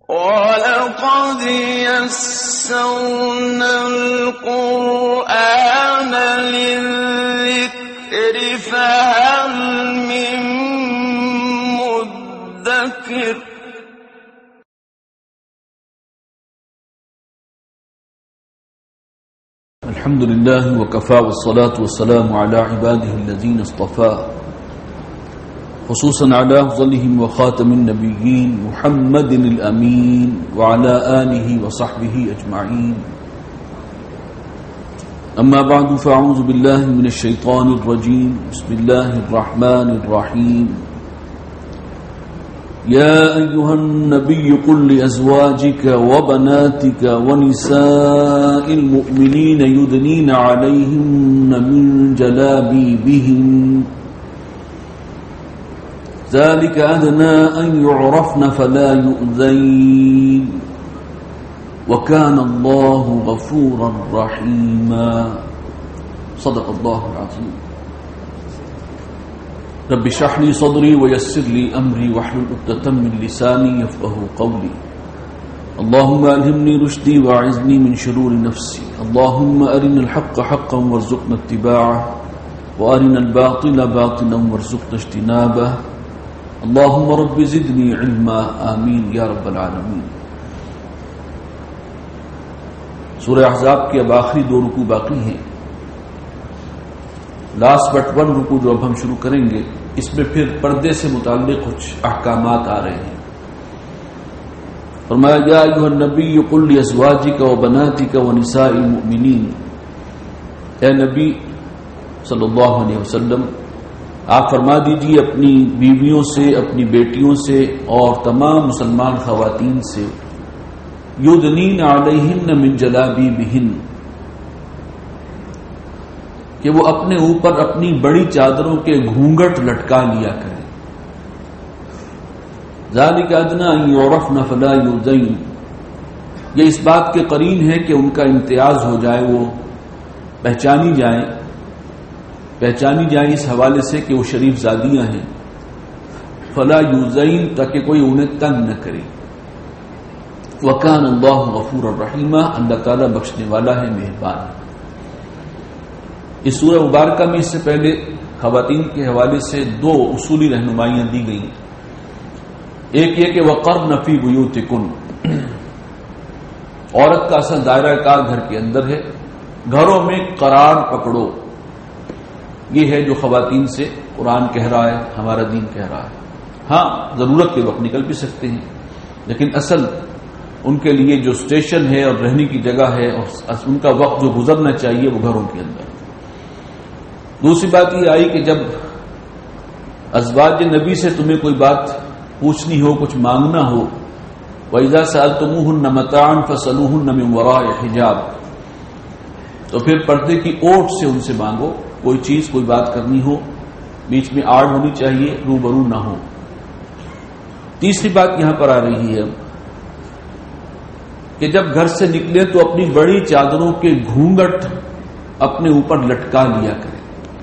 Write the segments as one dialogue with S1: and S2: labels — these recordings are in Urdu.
S1: وَلَقَدْ يَسَّرْنَا الْقُرْآنَ لِلذِّكْرِ فَهَلْ مِن مُّدَّكِرٍ
S2: الحمد لله وكفى والصلاة والسلام على عباده الذين اصطفى خصوصا على أفضلهم وخاتم النبيين محمد الأمين وعلى آله وصحبه أجمعين. أما بعد فأعوذ بالله من الشيطان الرجيم. بسم الله الرحمن الرحيم. يا أيها النبي قل لأزواجك وبناتك ونساء المؤمنين يدنين عليهن من جلابيبهن ذلك أدنى أن يعرفن فلا يؤذين وكان الله غفورا رحيما. صدق الله العظيم. رب اشرح لي صدري ويسر لي أمري واحلل عقدة من لساني يفقهوا قولي. اللهم ألهمني رشدي وأعذني من شرور نفسي. اللهم أرنا الحق حقا وارزقنا اتباعه وأرنا الباطل باطلا وارزقنا اجتنابه. اللهم رب زدني علما آمین یا رب العالمین. سورہ احزاب کے اب آخری 2 رکوع باقی ہیں. لاسٹ بٹ 1 رکوع جو اب ہم شروع کریں گے اس میں پھر پردے سے متعلق کچھ احکامات آ رہے ہیں. فرمایا یا ایھا النبی قل لازواجک وبناتک ونساء المؤمنین. اے نبی صلی اللہ علیہ وسلم آپ فرما دیجیے اپنی بیویوں سے، اپنی بیٹیوں سے اور تمام مسلمان خواتین سے یدنین علیہن من جلابیبہن کہ وہ اپنے اوپر اپنی بڑی چادروں کے گھونگھٹ لٹکا لیا کریں. ذالک ادنی ان یعرفن فلا یؤذین. یہ اس بات کے قرین ہے کہ ان کا امتیاز ہو جائے، وہ پہچانی جائیں اس حوالے سے کہ وہ شریف زادیاں ہیں. فلا یؤذین تاکہ کوئی انہیں تنگ نہ کرے. وکان اللہ غفورا رحیما. اللہ تعالیٰ بخشنے والا ہے، مہربان. اس سورہ مبارکہ میں اس سے پہلے خواتین کے حوالے سے 2 اصولی رہنمائیاں دی گئیں. ایک یہ کہ وقرن فی بیوتکن. عورت کا اصل دائرہ کار گھر کے اندر ہے. گھروں میں قرار پکڑو. یہ ہے جو خواتین سے قرآن کہہ رہا ہے، ہمارا دین کہہ رہا ہے. ہاں ضرورت کے وقت نکل بھی سکتے ہیں، لیکن اصل ان کے لیے جو اسٹیشن ہے اور رہنے کی جگہ ہے اور ان کا وقت جو گزرنا چاہیے وہ گھروں کے اندر. دوسری بات یہ آئی کہ جب ازواج نبی سے تمہیں کوئی بات پوچھنی ہو، کچھ مانگنا ہو، وَإِذَا سَأَلْتُمُوهُنَّ مَتَاعًا فَاسْأَلُوهُنَّ مِنْ وَرَاءِ حِجَابٍ. تو پھر پردے کی اوٹ سے ان سے مانگو. کوئی چیز، کوئی بات کرنی ہو، بیچ میں آڑ ہونی چاہیے، روبرو نہ ہو. تیسری بات یہاں پر آ رہی ہے کہ جب گھر سے نکلے تو اپنی بڑی چادروں کے گھونگھٹ اپنے اوپر لٹکا لیا کریں.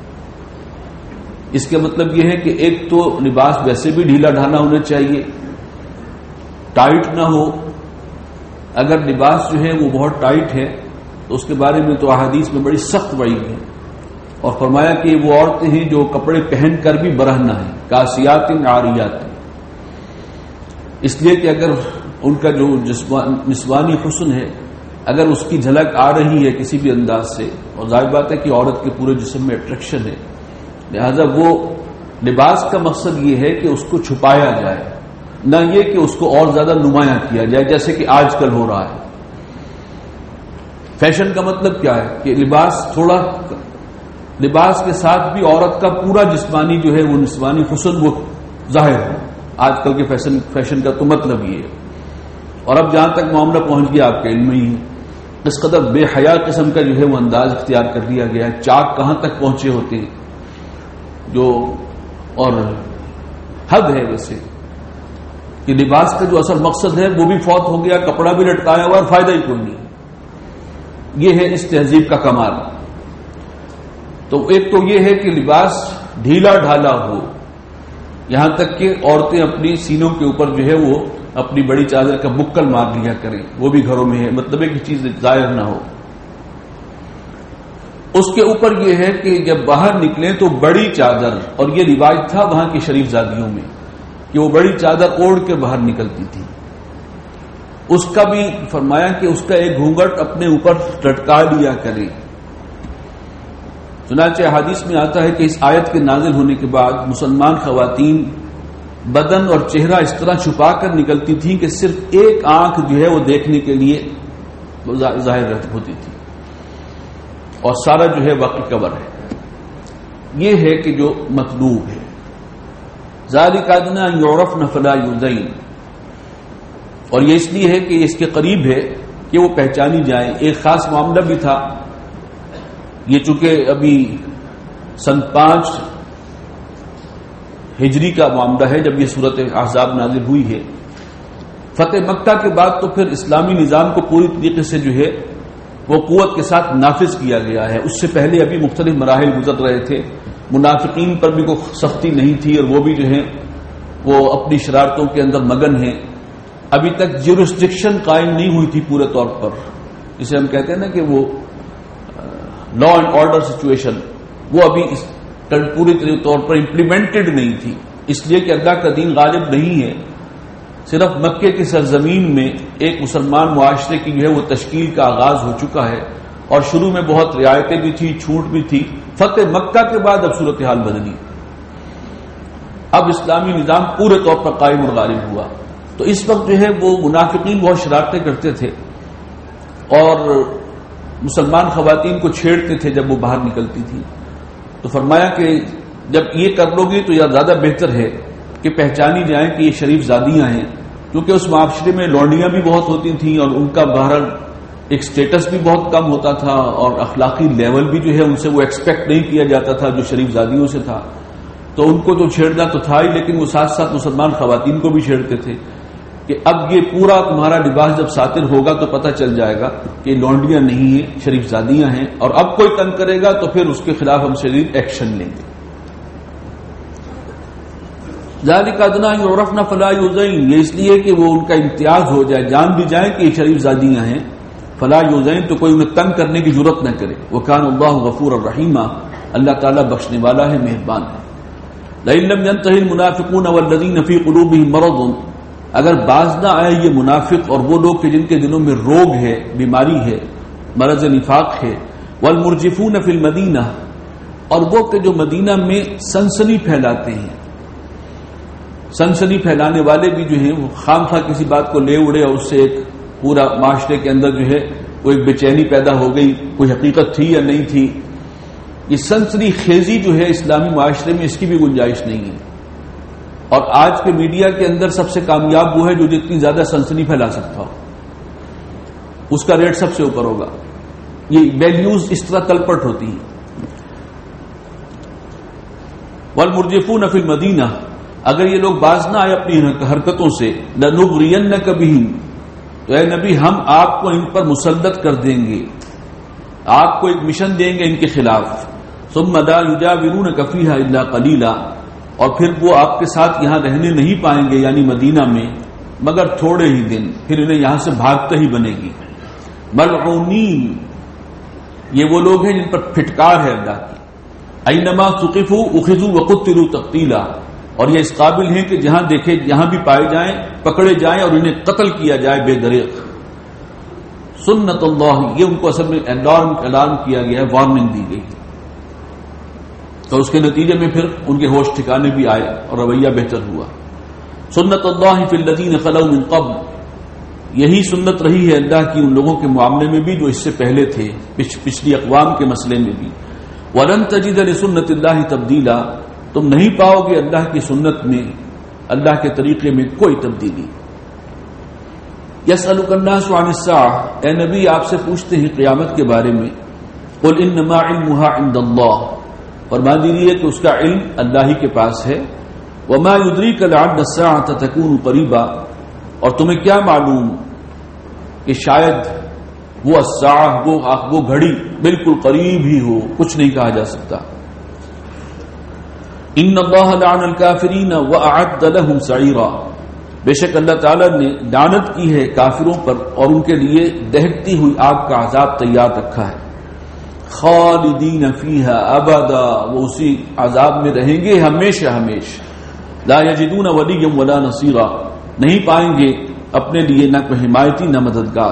S2: اس کا مطلب یہ ہے کہ ایک تو لباس ویسے بھی ڈھیلا ڈھالا ہونا چاہیے، ٹائٹ نہ ہو. اگر لباس جو ہے وہ بہت ٹائٹ ہے تو اس کے بارے میں تو احادیث میں بڑی سخت وعید ہے، اور فرمایا کہ وہ عورتیں ہیں جو کپڑے پہن کر بھی برہنہ ہیں، کاسیات عاریات. اس لیے کہ اگر ان کا جو نسوانی حسن ہے اگر اس کی جھلک آ رہی ہے کسی بھی انداز سے، اور ظاہر بات ہے کہ عورت کے پورے جسم میں اٹریکشن ہے، لہذا وہ لباس کا مقصد یہ ہے کہ اس کو چھپایا جائے، نہ یہ کہ اس کو اور زیادہ نمایاں کیا جائے جیسے کہ آج کل ہو رہا ہے. فیشن کا مطلب کیا ہے کہ لباس کے ساتھ بھی عورت کا پورا جسمانی جو ہے وہ نسوانی حسن وہ ظاہر ہو. آج کل کے فیشن کا تو مطلب یہ ہے. اور اب جہاں تک معاملہ پہنچ گیا آپ کے علم میں ہی، اس قدر بے حیا قسم کا جو ہے وہ انداز اختیار کر لیا گیا ہے. چاک کہاں تک پہنچے ہوتے ہیں جو، اور حد ہے ویسے کہ لباس کا جو اصل مقصد ہے وہ بھی فوت ہو گیا، کپڑا بھی لٹکایا ہوا اور فائدہ ہی کوئی نہیں. یہ ہے اس تہذیب کا کمال. تو ایک تو یہ ہے کہ لباس ڈھیلا ڈھالا ہو، یہاں تک کہ عورتیں اپنی سینوں کے اوپر جو ہے وہ اپنی بڑی چادر کا بکل مار لیا کریں، وہ بھی گھروں میں ہے، مطلب ہے کہ چیز ظاہر نہ ہو۔ اس کے اوپر یہ ہے کہ جب باہر نکلیں تو بڑی چادر، اور یہ رواج تھا وہاں کی شریف زادیوں میں کہ وہ بڑی چادر اوڑھ کے باہر نکلتی تھی۔ اس کا بھی فرمایا کہ اس کا ایک گھونگھٹ اپنے اوپر لٹکا لیا کریں۔ چنانچہ حدیث میں آتا ہے کہ اس آیت کے نازل ہونے کے بعد مسلمان خواتین بدن اور چہرہ اس طرح چھپا کر نکلتی تھیں کہ صرف ایک آنکھ جو ہے وہ دیکھنے کے لیے ظاہر ہوتی تھی، اور سارا جو ہے واقعی کور ہے۔ یہ ہے کہ جو مطلوب ہے، ذالک ادنی ان یعرفن فلا یؤذین، اور یہ اس لیے ہے کہ اس کے قریب ہے کہ وہ پہچانی جائیں۔ ایک خاص معاملہ بھی تھا، یہ چونکہ ابھی سن 5 ہجری کا معاملہ ہے جب یہ صورت احزاب نازل ہوئی ہے۔ فتح مکہ کے بعد تو پھر اسلامی نظام کو پوری طریقے سے جو ہے وہ قوت کے ساتھ نافذ کیا گیا ہے۔ اس سے پہلے ابھی مختلف مراحل گزر رہے تھے، منافقین پر بھی کوئی سختی نہیں تھی، اور وہ بھی جو ہے وہ اپنی شرارتوں کے اندر مگن ہیں۔ ابھی تک جیورسڈکشن قائم نہیں ہوئی تھی پورے طور پر، جسے ہم کہتے ہیں نا کہ وہ لا اینڈ آرڈر سچویشن، وہ ابھی پوری طور پر امپلیمنٹڈ نہیں تھی، اس لیے کہ اللہ کا دین غالب نہیں ہے۔ صرف مکے کی سرزمین میں ایک مسلمان معاشرے کی جو ہے وہ تشکیل کا آغاز ہو چکا ہے، اور شروع میں بہت رعایتیں بھی تھی، چھوٹ بھی تھی۔ فتح مکہ کے بعد اب صورتحال بدلی، اب اسلامی نظام پورے طور پر قائم اور غالب ہوا۔ تو اس وقت جو ہے وہ منافقین بہت شرارتیں کرتے تھے اور مسلمان خواتین کو چھیڑتے تھے جب وہ باہر نکلتی تھی۔ تو فرمایا کہ جب یہ کر لو گی تو یہ زیادہ بہتر ہے کہ پہچانی جائیں کہ یہ شریف زادیاں ہیں، کیونکہ اس معاشرے میں لونڈیاں بھی بہت ہوتی تھیں اور ان کا بہرحال ایک سٹیٹس بھی بہت کم ہوتا تھا، اور اخلاقی لیول بھی جو ہے ان سے وہ ایکسپیکٹ نہیں کیا جاتا تھا جو شریف زادیوں سے تھا۔ تو ان کو تو چھیڑنا تو تھا ہی، لیکن وہ ساتھ ساتھ مسلمان خواتین کو بھی چھیڑتے تھے کہ اب یہ پورا تمہارا لباس جب ساتر ہوگا تو پتہ چل جائے گا کہ لونڈیاں نہیں ہیں، شریف زادیاں ہیں، اور اب کوئی تنگ کرے گا تو پھر اس کے خلاف ہم شدید ایکشن لیں گے۔ ذالک ادنی ان یعرفن فلا یؤذین، یہ اس لیے کہ وہ ان کا امتیاز ہو جائے، جان بھی جائیں کہ یہ شریف زادیاں ہیں، فلا یؤذین، تو کوئی انہیں تنگ کرنے کی ضرورت نہ کرے۔ وکان اللہ غفورا رحیما، اللہ تعالیٰ بخشنے والا ہے، مہربان ہے۔ لئن لم ينتهي المنافقون والذین فی قلوبهم مرض، اگر باز نہ آئے یہ منافق اور وہ لوگ کہ جن کے دلوں میں روگ ہے، بیماری ہے، مرض نفاق ہے، والمرجفون فی المدینہ، اور وہ کہ جو مدینہ میں سنسنی پھیلاتے ہیں۔ سنسنی پھیلانے والے بھی جو ہیں وہ خام خواہ کسی بات کو لے اڑے اور اس سے ایک پورا معاشرے کے اندر جو ہے وہ ایک بے چینی پیدا ہو گئی، کوئی حقیقت تھی یا نہیں تھی۔ یہ سنسنی خیزی جو ہے اسلامی معاشرے میں اس کی بھی گنجائش نہیں ہے، اور آج کے میڈیا کے اندر سب سے کامیاب وہ ہے جو جتنی زیادہ سنسنی پھیلا سکتا ہو، اس کا ریٹ سب سے اوپر ہوگا۔ یہ ویلیوز اس طرح تلپٹ ہوتی ہیں۔ والمرجفون فی المدینہ، اگر یہ لوگ باز نہ آئے اپنی حرکتوں سے، لنغرینک بہم، تو اے نبی ہم آپ کو ان پر مسلط کر دیں گے، آپ کو ایک مشن دیں گے ان کے خلاف۔ ثم لا یجاورونک فیہا الا قلیلا، اور پھر وہ آپ کے ساتھ یہاں رہنے نہیں پائیں گے یعنی مدینہ میں مگر تھوڑے ہی دن، پھر انہیں یہاں سے بھاگتے ہی بنے گی۔ ملعونین، یہ وہ لوگ ہیں جن پر پھٹکار ہے اللہ کی۔ اینما ثقفوا اخذوا وقتلوا تقتیلا، اور یہ اس قابل ہیں کہ جہاں دیکھے جہاں بھی پائے جائیں پکڑے جائیں اور انہیں قتل کیا جائے بے دریغ۔ سنت اللہ، یہ ان کو اصل میں اعلان کیا گیا ہے، وارننگ دی گئی، تو اس کے نتیجے میں پھر ان کے ہوش ٹھکانے بھی آئے اور رویہ بہتر ہوا۔ سنت اللہ فی الذین خلوا من قبل، یہی سنت رہی ہے اللہ کی ان لوگوں کے معاملے میں بھی جو اس سے پہلے تھے، پچھلی اقوام کے مسئلے میں بھی۔ ولن تجد لسنت اللہ تبدیلا، تم نہیں پاؤ گے اللہ کی سنت میں، اللہ کے طریقے میں کوئی تبدیلی۔ یسألک الناس عن الساعہ، اے نبی آپ سے پوچھتے ہیں قیامت کے بارے میں۔ قل انما علمها عند اللہ، فرما دیجیے کہ اس کا علم اللہ ہی کے پاس ہے۔ وما یدریک لعل الساعة تکون قریبا، اور تمہیں کیا معلوم کہ شاید وہ الساعہ وہ گھڑی بالکل قریب ہی ہو، کچھ نہیں کہا جا سکتا۔ ان اللہ لعن الکافرین واعد لهم سعیرا، بے شک اللہ تعالیٰ نے لعنت کی ہے کافروں پر اور ان کے لیے دہکتی ہوئی آگ کا عذاب تیار رکھا ہے. خالدین فیہا ابدا، وہ اسی عذاب میں رہیں گے ہمیشہ ہمیشہ. لا یجدون ولیا ولا نصیرا، نہیں پائیں گے اپنے لیے نہ کوئی حمایتی نہ مددگار.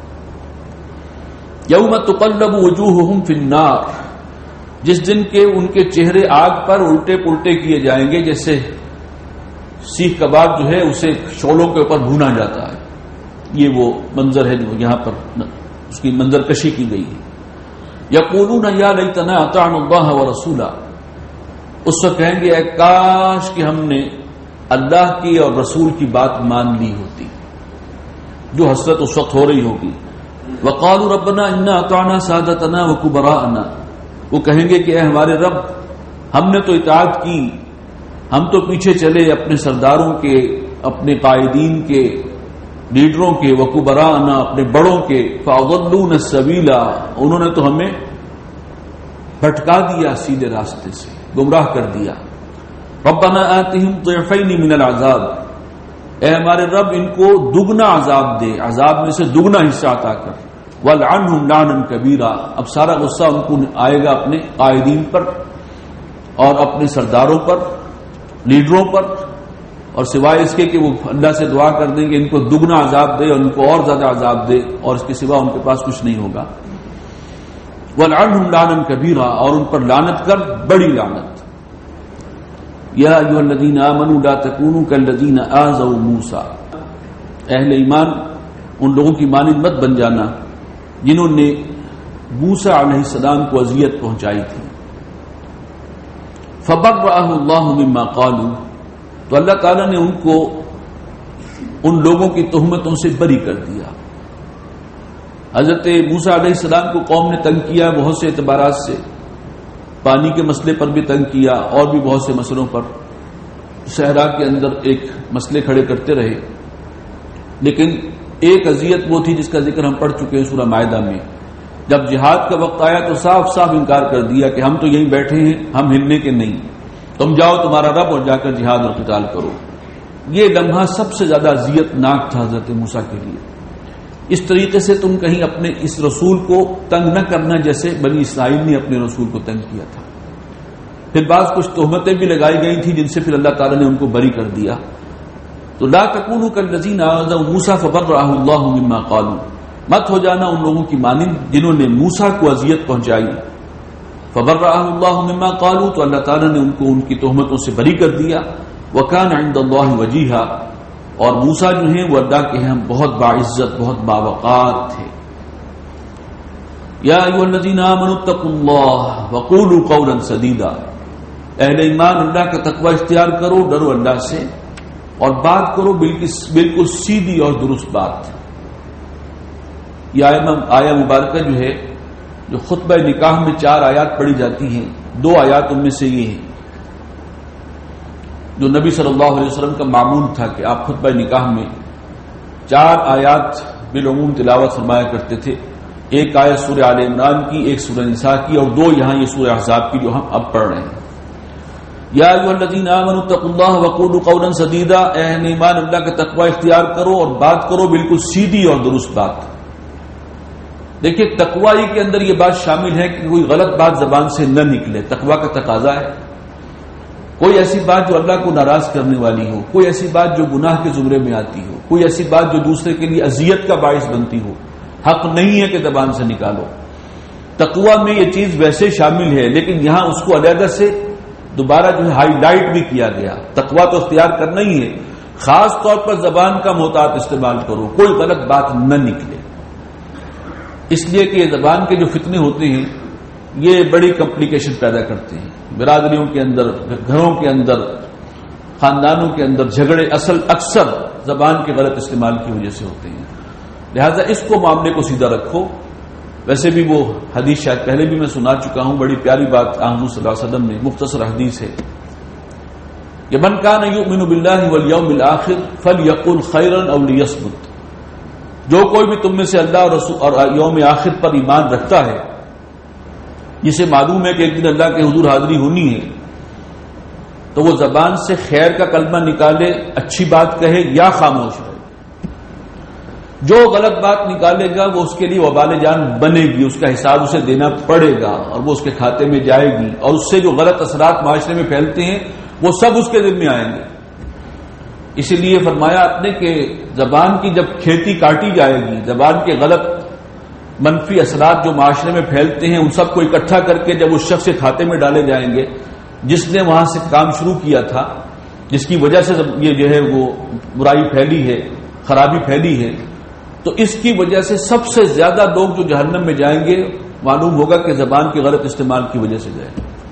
S2: یوم تقلب وجوہہم فی النار، جس دن کے ان کے چہرے آگ پر الٹے پلٹے کیے جائیں گے، جیسے سیخ کباب جو ہے اسے شعلوں کے اوپر بھونا جاتا ہے. یہ وہ منظر ہے جو یہاں پر اس کی منظر کشی کی گئی ہے. یقولون یا لیتنا اطعنا اللہ ورسولا، اس وقت کہیں گے اے کاش کہ ہم نے اللہ کی اور رسول کی بات مان لی ہوتی. جو حسرت اس وقت ہو رہی ہوگی. وقالوا ربنا انا اطعنا سادتنا وكبراءنا، وہ کہیں گے کہ اے ہمارے رب، ہم نے تو اطاعت کی، ہم تو پیچھے چلے اپنے سرداروں کے، اپنے قائدین کے، لیڈروں کے، وکبراءنا اپنے بڑوں کے. فاضلونا السبیل، انہوں نے تو ہمیں بھٹکا دیا سیدھے راستے سے، گمراہ کر دیا. ربنا آتهم ضعفین من العذاب، اے ہمارے رب ان کو دگنا عذاب دے، عذاب میں سے دگنا حصہ عطا کر. والعنہم لعنا کبیرا، اب سارا غصہ ان کو آئے گا اپنے قائدین پر اور اپنے سرداروں پر، لیڈروں پر، اور سوائے اس کے کہ وہ اللہ سے دعا کر دیں کہ ان کو دگنا عذاب دے اور ان کو اور زیادہ عذاب دے، اور اس کے سوا ان کے پاس کچھ نہیں ہوگا. وَلْعَنْهُمْ لَعْنًا كَبِيرًا، اور ان پر لعنت کر بڑی لعنت. یا ایھا الذین آمنوا لا تکونوا کالذین آذوا موسیٰ، اہل ایمان ان لوگوں کی مانند مت بن جانا جنہوں نے موسیٰ علیہ السلام کو اذیت پہنچائی تھی. فبرأہ اللہ مما قالوا، تو اللہ تعالیٰ نے ان کو ان لوگوں کی تہمتوں سے بری کر دیا. حضرت موسیٰ علیہ السلام کو قوم نے تنگ کیا بہت سے اعتبارات سے، پانی کے مسئلے پر بھی تنگ کیا اور بھی بہت سے مسئلوں پر. صحرا کے اندر ایک مسئلے کھڑے کرتے رہے، لیکن ایک اذیت وہ تھی جس کا ذکر ہم پڑھ چکے ہیں سورہ مائدہ میں. جب جہاد کا وقت آیا تو صاف صاف انکار کر دیا کہ ہم تو یہیں بیٹھے ہیں، ہم ہلنے کے نہیں، تم جاؤ تمہارا رب اور جا کر جہاد اور قتال کرو. یہ لمحہ سب سے زیادہ اذیت ناک تھا حضرت موسیٰ کے لیے. اس طریقے سے تم کہیں اپنے اس رسول کو تنگ نہ کرنا جیسے بنی اسرائیل نے اپنے رسول کو تنگ کیا تھا. پھر بعض کچھ تہمتیں بھی لگائی گئی تھی جن سے پھر اللہ تعالیٰ نے ان کو بری کر دیا. تو لا تکونوا کالذین آذوا موسیٰ فبرأہ اللہ مما قالوا، مت ہو جانا ان لوگوں کی مانند جنہوں نے موسیٰ کو اذیت پہنچائی. فبرأہ اللہ مما قالوا، تو اللہ تعالیٰ نے ان کو ان کی تہمتوں سے بری کر دیا. وکان عند اللہ وجیہا، اور موسیٰ جو ہیں وہ اللہ کے ہاں بہت باعزت بہت باوقار تھے. یا ایھا الذین آمنوا اتقوا اللہ وقولوا قولا سدیدا، اہل ایمان اللہ کا تقوی اختیار کرو، ڈرو اللہ سے اور بات کرو بالکل سیدھی اور درست بات. یہ آیہ مبارکہ جو ہے جو خطبہ نکاح میں 4 آیات پڑھی جاتی ہیں، 2 آیات ان میں سے یہ ہیں جو نبی صلی اللہ علیہ وسلم کا معمول تھا کہ آپ خطبہ نکاح میں 4 آیات بالعموم تلاوت فرمایا کرتے تھے. ایک آیت سورہ آل عمران کی، ایک سورہ نساء کی، اور 2 یہاں یہ سورہ احزاب کی جو ہم اب پڑھ رہے ہیں. یا ایھا الذین آمنوا اتقوا اللہ وقولوا قولا سدیدا، اہل ایمان اللہ کا تقوی اختیار کرو اور بات کرو بالکل سیدھی اور درست بات. دیکھیے تقوی کے اندر یہ بات شامل ہے کہ کوئی غلط بات زبان سے نہ نکلے، تقوی کا تقاضا ہے. کوئی ایسی بات جو اللہ کو ناراض کرنے والی ہو، کوئی ایسی بات جو گناہ کے زمرے میں آتی ہو، کوئی ایسی بات جو دوسرے کے لیے اذیت کا باعث بنتی ہو، حق نہیں ہے کہ زبان سے نکالو. تقوی میں یہ چیز ویسے شامل ہے، لیکن یہاں اس کو علیحدہ سے دوبارہ جو ہے ہائی لائٹ بھی کیا گیا. تقوی تو اختیار کرنا ہی ہے، خاص طور پر زبان کا محتاط استعمال کرو، کوئی غلط بات نہ نکلے. اس لیے کہ یہ زبان کے جو فتنے ہوتے ہیں یہ بڑی کمپلیکیشن پیدا کرتے ہیں. برادریوں کے اندر، گھروں کے اندر، خاندانوں کے اندر جھگڑے اکثر زبان کے غلط استعمال کی وجہ سے ہوتے ہیں. لہذا اس کو معاملے کو سیدھا رکھو. ویسے بھی وہ حدیث شاید پہلے بھی میں سنا چکا ہوں، بڑی پیاری بات حضور صلی اللہ علیہ وسلم نے، مختصر حدیث ہے کہ من کان یؤمن باللہ والیوم الآخر فلیقل خیرا او لیصمت، جو کوئی بھی تم میں سے اللہ اور یوم آخر پر ایمان رکھتا ہے، جسے معلوم ہے کہ ایک دن اللہ کے حضور حاضری ہونی ہے، تو وہ زبان سے خیر کا کلمہ نکالے، اچھی بات کہے یا خاموش رہے. جو غلط بات نکالے گا وہ اس کے لیے وبال جان بنے گی، اس کا حساب اسے دینا پڑے گا اور وہ اس کے کھاتے میں جائے گی، اور اس سے جو غلط اثرات معاشرے میں پھیلتے ہیں وہ سب اس کے ذمہ آئیں گے. اسی لیے فرمایا آپ نے کہ زبان کی جب کھیتی کاٹی جائے گی، زبان کے غلط منفی اثرات جو معاشرے میں پھیلتے ہیں ان سب کو اکٹھا کر کے جب اس شخص کے کھاتے میں ڈالے جائیں گے جس نے وہاں سے کام شروع کیا تھا، جس کی وجہ سے یہ جو ہے وہ برائی پھیلی ہے، خرابی پھیلی ہے، تو اس کی وجہ سے سب سے زیادہ لوگ جو جہنم میں جائیں گے معلوم ہوگا کہ زبان کے غلط استعمال کی وجہ سے گئے.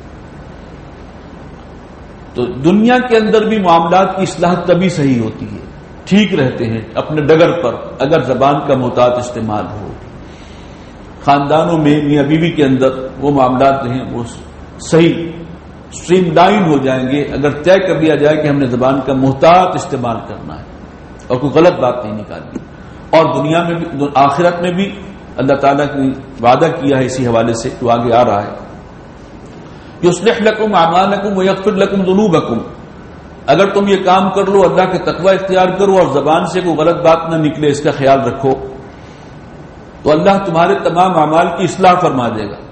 S2: تو دنیا کے اندر بھی معاملات کی اصلاح تبھی صحیح ہوتی ہے، ٹھیک رہتے ہیں اپنے ڈگر پر اگر زبان کا محتاط استعمال ہو. خاندانوں میں میاں بیوی کے اندر وہ معاملات جو ہیں وہ صحیح سٹریم لائن ہو جائیں گے اگر طے کر لیا جائے کہ ہم نے زبان کا محتاط استعمال کرنا ہے اور کوئی غلط بات نہیں نکالنی. اور دنیا میں بھی آخرت میں بھی اللہ تعالیٰ نے وعدہ کیا ہے اسی حوالے سے جو آگے آ رہا ہے، یصلح لکم اعمالکم ویغفر لکم ذنوبکم. اگر تم یہ کام کر لو، اللہ کے تقوی اختیار کرو اور زبان سے کوئی غلط بات نہ نکلے اس کا خیال رکھو، تو اللہ تمہارے تمام اعمال کی اصلاح فرما دے گا.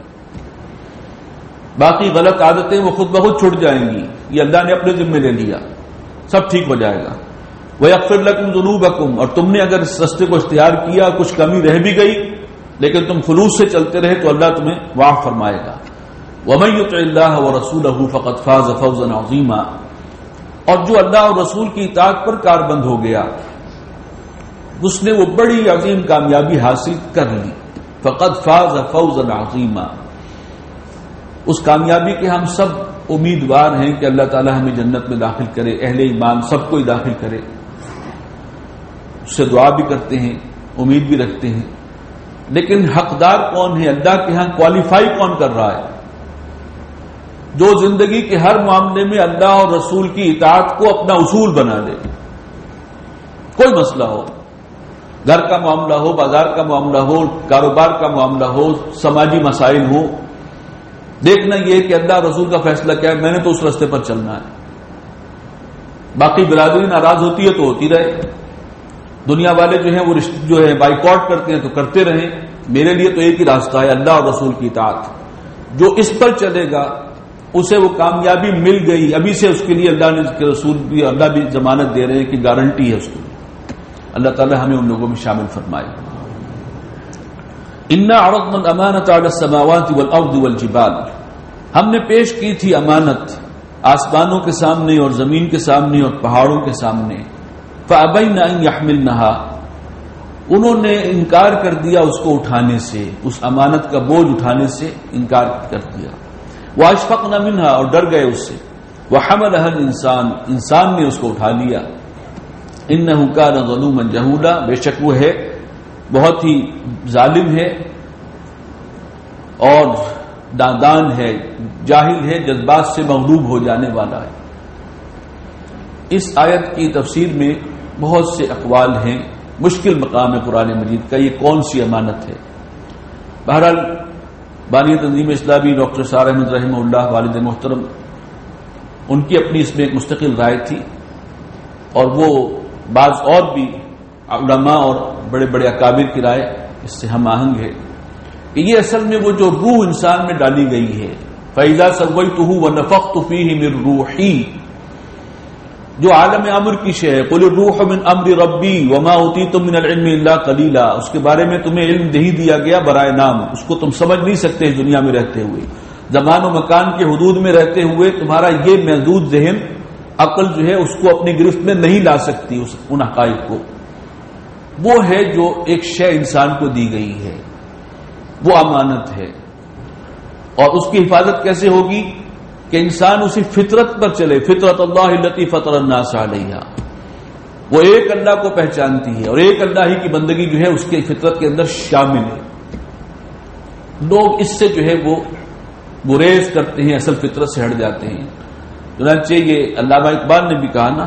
S2: باقی غلط عادتیں وہ خود بخود چھوٹ جائیں گی، یہ اللہ نے اپنے ذمہ لے لیا، سب ٹھیک ہو جائے گا. وَيَغْفِرْ لَكُمْ ذُنُوبَكُمْ. اور تم نے اگر اس رستے کو اختیار کیا، کچھ کمی رہ بھی گئی لیکن تم خلوص سے چلتے رہے تو اللہ تمہیں معاف فرمائے گا. وَمَن يُطِعِ اللَّهَ وَرَسُولَهُ فَقَدْ فَازَ فَوْزًا عَظِيمًا. اور جو اللہ اور رسول کی اطاعت پر کاربند ہو گیا اس نے وہ بڑی عظیم کامیابی حاصل کر لی. فَقَدْ فَازَ فَوْزًا عَظِيمًا. اس کامیابی کے ہم سب امیدوار ہیں کہ اللہ تعالی ہمیں جنت میں داخل کرے، اہل ایمان سب کو ہی داخل کرے. اس سے دعا بھی کرتے ہیں، امید بھی رکھتے ہیں. لیکن حقدار کون ہے؟ اللہ کے ہاں کوالیفائی کون کر رہا ہے؟ جو زندگی کے ہر معاملے میں اللہ اور رسول کی اطاعت کو اپنا اصول بنا لے. کوئی مسئلہ ہو، گھر کا معاملہ ہو، بازار کا معاملہ ہو، کاروبار کا معاملہ ہو، سماجی مسائل ہو، دیکھنا یہ کہ اللہ رسول کا فیصلہ کیا ہے، میں نے تو اس راستے پر چلنا ہے. باقی برادری ناراض ہوتی ہے تو ہوتی رہے، دنیا والے جو ہیں وہ جو ہے بائیکاٹ کرتے ہیں تو کرتے رہیں. میرے لیے تو ایک ہی راستہ ہے، اللہ اور رسول کی اطاعت. جو اس پر چلے گا اسے وہ کامیابی مل گئی. ابھی سے اس کے لیے اللہ نے کے رسول بھی، اللہ بھی ضمانت دے رہے ہیں کہ گارنٹی ہے اس کو. اللہ تعالی ہمیں ان لوگوں میں شامل فرمائے. انا عرضنا الامانۃ علی السماوات والارض والجبال. ہم نے پیش کی تھی امانت آسمانوں کے سامنے اور زمین کے سامنے اور پہاڑوں کے سامنے. فابین ان یحملنها. انہوں نے انکار کر دیا اس کو اٹھانے سے، اس امانت کا بوجھ اٹھانے سے انکار کر دیا. واشفقن منها. اور ڈر گئے اس سے. وحملها الانسان. انسان نے اس کو اٹھا لیا. انه كان ظلوما جهولا. بے شک وہ ہے بہت ہی ظالم ہے اور نادان ہے، جاہل ہے، جذبات سے مغلوب ہو جانے والا ہے. اس آیت کی تفسیر میں بہت سے اقوال ہیں. مشکل مقام ہے قرآن مجید کا، یہ کون سی امانت ہے. بہرحال بانی تنظیم اسلامی ڈاکٹر سار احمد رحمہ اللہ والد محترم، ان کی اپنی اس میں ایک مستقل رائے تھی اور وہ بعض اور بھی علماء اور بڑے بڑے اکابر کی رائے اس سے ہم آہنگ ہے کہ یہ اصل میں وہ جو روح انسان میں ڈالی گئی ہے، فَإِذَا سَوَّيْتُهُ وَنَفَخْتُ فِيهِ مِن رُوحِي، جو عالم امر کی شے ہے. قُلِ الرُّوحُ مِنْ أَمْرِ رَبِّي وَمَا أُوتِيتُم مِنَ الْعِلْمِ إِلَّا قَلِيلًا. اس کے بارے میں تمہیں علم نہیں دیا گیا برائے نام، اس کو تم سمجھ نہیں سکتے دنیا میں رہتے ہوئے. زمان و مکان کے حدود میں رہتے ہوئے تمہارا یہ محدود ذہن، عقل جو ہے اس کو اپنی گرفت میں نہیں لا سکتی ان حقائق کو. وہ ہے جو ایک شے انسان کو دی گئی ہے، وہ امانت ہے. اور اس کی حفاظت کیسے ہوگی کہ انسان اسی فطرت پر چلے. فطرت اللہ التی فطر الناس علیہا. وہ ایک اللہ کو پہچانتی ہے اور ایک اللہ ہی کی بندگی جو ہے اس کے فطرت کے اندر شامل ہے. لوگ اس سے جو ہے وہ گریز کرتے ہیں، اصل فطرت سے ہٹ جاتے ہیں. چنانچہ یہ علامہ اقبال نے بھی کہا نا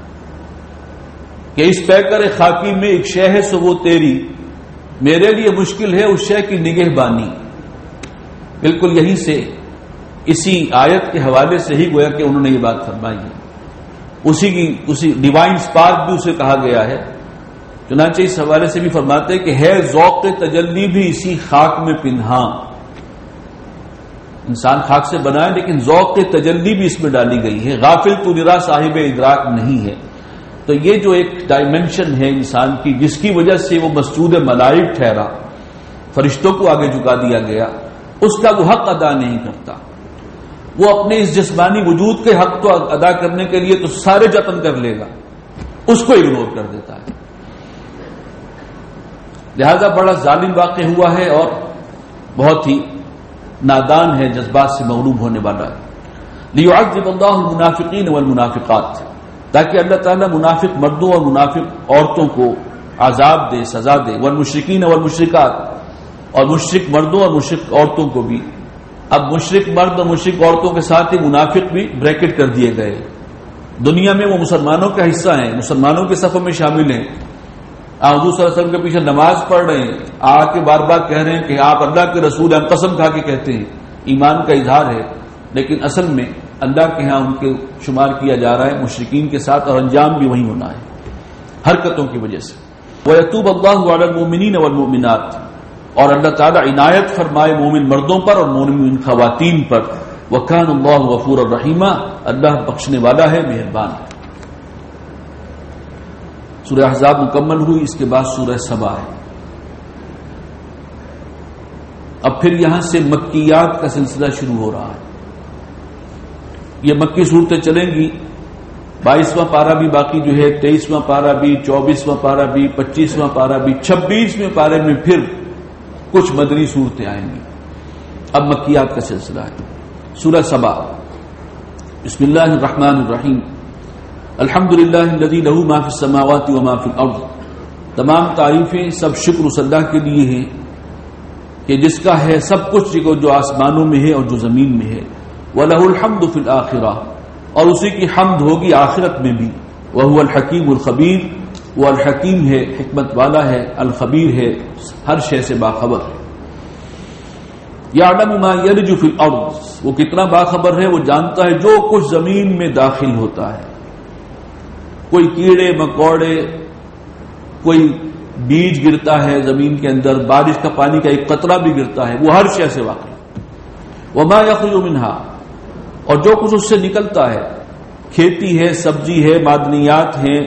S2: کہ اس پیکر خاکی میں ایک شے ہے سو وہ تیری، میرے لیے مشکل ہے اس شے کی نگہبانی. بالکل یہیں سے اسی آیت کے حوالے سے ہی گویا کہ انہوں نے یہ بات فرمائی ہے، اسی ڈیوائن سپارک بھی اسے کہا گیا ہے۔ چنانچہ اس حوالے سے بھی فرماتے ہیں کہ ہے ذوق تجلی بھی اسی خاک میں پنہاں، انسان خاک سے بنا ہے لیکن ذوق تجلی بھی اس میں ڈالی گئی ہے، غافل تو نرا صاحب ادراک نہیں ہے۔ تو یہ جو ایک ڈائمنشن ہے انسان کی، جس کی وجہ سے وہ مسجود ملائک ٹھہرا، فرشتوں کو آگے جھکا دیا گیا، اس کا وہ حق ادا نہیں کرتا۔ وہ اپنے اس جسمانی وجود کے حق تو ادا کرنے کے لیے تو سارے جتن کر لے گا، اس کو اگنور کر دیتا ہے۔ لہذا بڑا ظالم واقع ہوا ہے اور بہت ہی نادان ہے، جذبات سے مغلوب ہونے والا ہے۔ لِيُعَذِّبَ اللَّهُ الْمُنَافِقِينَ وَالْمُنَافِقَاتِ، تاکہ اللہ تعالیٰ منافق مردوں اور منافق عورتوں کو عذاب دے، سزا دے، والمشرکین والمشرکات، اور مشرک مردوں اور مشرک عورتوں کو بھی۔ اب مشرک مرد اور مشرک عورتوں کے ساتھ ہی منافق بھی بریکٹ کر دیے گئے۔ دنیا میں وہ مسلمانوں کا حصہ ہیں، مسلمانوں کے صف میں شامل ہیں، حضور صلی اللہ علیہ وسلم کے پیچھے نماز پڑھ رہے ہیں، آ کے بار بار کہہ رہے ہیں کہ آپ اللہ کے رسول ہیں، ہم قسم کھا کے کہتے ہیں، ایمان کا اظہار ہے، لیکن اصل میں اللہ کے ہاں ان کے شمار کیا جا رہا ہے مشرکین کے ساتھ، اور انجام بھی وہی ہونا ہے حرکتوں کی وجہ سے۔ وَيَتُوبَ اللَّهُ عَلَى الْمُؤْمِنِينَ وَالْمُؤْمِنَاتِ، اور اللہ تعالیٰ عنایت فرمائے مومن مردوں پر اور مومن خواتین پر۔ وَكَانَ اللَّهُ غَفُورًا رَحِيمًا، اللہ بخشنے والا ہے، مہربان ہے۔ سورہ احزاب مکمل ہوئی، اس کے بعد سورہ سبا ہے۔ اب پھر یہاں سے مکیات کا سلسلہ شروع ہو رہا ہے۔ یہ مکی صورتیں چلیں گی، 22واں پارہ بھی باقی جو ہے، 23واں پارہ بھی، 24واں پارہ بھی، 25واں پارہ بھی، 26ویں پارے میں پھر کچھ مدنی صورتیں آئیں گی۔ اب مکیات کا سلسلہ ہے۔ سورہ سبا، بسم اللہ الرحمن الرحیم، الحمدللہ الذی لہ ما فی السماوات و ما فی الارض، تمام تعریفیں سب شکر اس اللہ کے لیے ہیں کہ جس کا ہے سب کچھ جو آسمانوں میں ہے اور جو زمین میں ہے۔ وَلَهُ الْحَمْدُ فِي الْآخِرَةِ، اور اسی کی حمد ہوگی آخرت میں بھی۔ وَهُوَ الْحَكِيمُ الْخَبِيرُ، وہ الحکیم ہے، حکمت والا ہے، الخبیر ہے، ہر شے سے باخبر ہے۔ يَعْلَمُ مَا يَلِجُ فِي الْأَرْضِ، وہ کتنا باخبر ہے، وہ جانتا ہے جو کچھ زمین میں داخل ہوتا ہے، کوئی کیڑے مکوڑے، کوئی بیج گرتا ہے زمین کے اندر، بارش کا پانی کا ایک قطرہ بھی گرتا ہے، وہ ہر شے سے واقف ہے۔ وَمَا يَخْرُجُ مِنْهَا، اور جو کچھ اس سے نکلتا ہے، کھیتی ہے، سبزی ہے، معدنیات ہیں،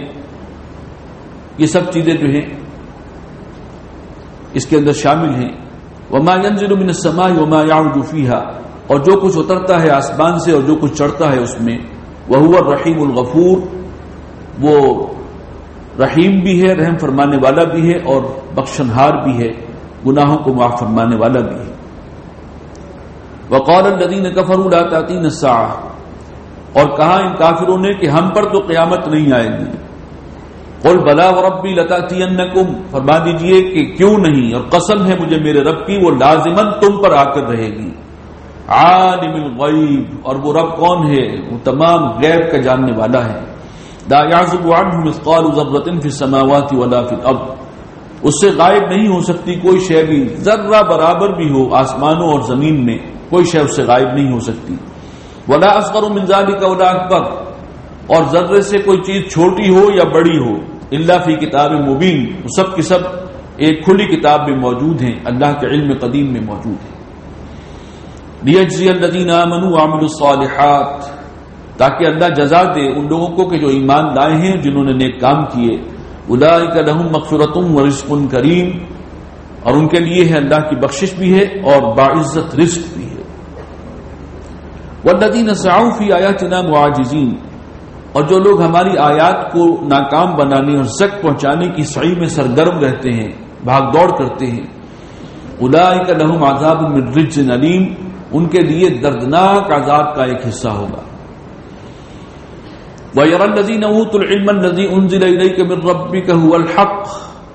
S2: یہ سب چیزیں جو ہیں اس کے اندر شامل ہیں۔ وَمَا يَنزِلُ مِنَ السَّمَاءِ وَمَا يَعْرُجُ فِيهَا، اور جو کچھ اترتا ہے آسمان سے اور جو کچھ چڑھتا ہے اس میں۔ وَهُوَ الرَّحِيمُ الْغَفُورُ، وہ رحیم بھی ہے، رحم فرمانے والا بھی ہے، اور بخشنہار بھی ہے، گناہوں کو معاف فرمانے والا بھی ہے۔ وقال الذين كفروا لا تأتينا الساعة، اور کہا ان کافروں نے کہ ہم پر تو قیامت نہیں آئے گی۔ قل بلا وربی لتأتینکم، فرما دیجئے کہ کیوں نہیں، اور قسم ہے مجھے میرے رب کی، وہ لازماً تم پر آ کر رہے گی۔ عالم الغیب، اور وہ رب کون ہے، وہ تمام غیب کا جاننے والا ہے۔ لا يعزب عنه مثقال ذرة في السماوات ولا في الأرض، اس سے غائب نہیں ہو سکتی کوئی شے بھی، ذرہ برابر بھی ہو آسمانوں اور زمین میں، کوئی شے اس سے غائب نہیں ہو سکتی۔ ولا اصغر من ذلك ولا اکبر، اور ذرے سے کوئی چیز چھوٹی ہو یا بڑی ہو، الا فی کتاب مبین، وہ سب کی سب ایک کھلی کتاب میں موجود ہیں، اللہ کے علم قدیم میں موجود ہیں۔ لیجزی الذین آمنوا وعملوا الصالحات، تاکہ اللہ جزا دے ان لوگوں کو کہ جو ایمان لائے ہیں، جنہوں نے نیک کام کیے۔ اولئک لہم مغفرۃ ورزق کریم، اور ان کے لیے ہے اللہ کی بخشش بھی ہے اور باعزت رزق بھی ہے۔ والذین سعوا فی آیاتنا معاجزین، اور جو لوگ ہماری آیات کو ناکام بنانے اور زک پہنچانے کی سعی میں سرگرم رہتے ہیں، بھاگ دوڑ کرتے ہیں۔ اولئک لہم عذاب من رجز علیم، ان کے لیے دردناک عذاب کا ایک حصہ ہوگا۔ وَيَرَى الَّذِينَ أُوتُوا الْعِلْمَ الَّذِي أُنزِلَ إِلَيْكَ مِن رَّبِّكَ هُوَ الْحَقُّ،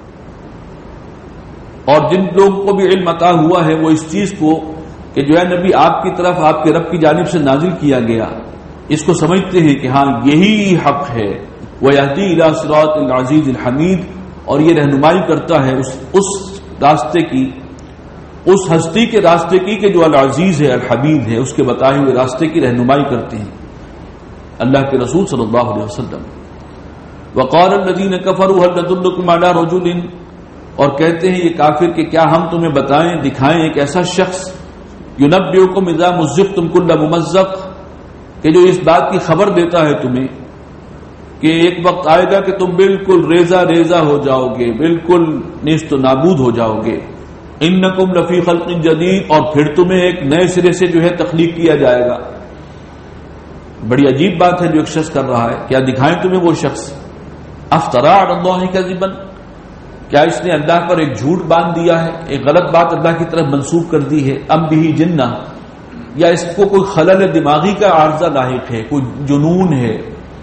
S2: اور جن لوگوں کو بھی علم عطا ہوا ہے وہ اس چیز کو کہ جو ہے نبی آپ کی طرف آپ کے رب کی جانب سے نازل کیا گیا، اس کو سمجھتے ہیں کہ ہاں یہی حق ہے۔ وَيَهْدِي إِلَى صِرَاطِ الْعَزِيزِ الْحَمِيدِ، اور یہ رہنمائی کرتا ہے اس راستے کی اس ہستی کے راستے کی کہ جو العزیز ہے الحمید ہے، اس کے بتائے ہوئے راستے کی رہنمائی کرتے ہیں اللہ کے رسول صلی اللہ علیہ وسلم۔ وقال الذين كفروا هل ندلكم على رجل، اور کہتے ہیں یہ کافر کہ کیا ہم تمہیں بتائیں دکھائیں ایک ایسا شخص ينبئكم اذا مزقتم كل ممزق، کہ جو اس بات کی خبر دیتا ہے تمہیں کہ ایک وقت آئے گا کہ تم بالکل ریزہ ریزہ ہو جاؤ گے، بالکل نیست و نابود ہو جاؤ گے، انکم لفی خلق جدید، اور پھر تمہیں ایک نئے سرے سے جو ہے تخلیق کیا جائے گا۔ بڑی عجیب بات ہے جو ایک شخص کر رہا ہے، کیا دکھائیں تمہیں وہ شخص؟ افترا علی اللہ کذبا، کیا اس نے اللہ پر ایک جھوٹ باندھ دیا ہے، ایک غلط بات اللہ کی طرف منسوب کر دی ہے، ام بھی جنہ، یا اس کو کوئی خلل دماغی کا عارضہ لاحق ہے، کوئی جنون ہے،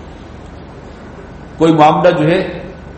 S2: کوئی معاملہ جو ہے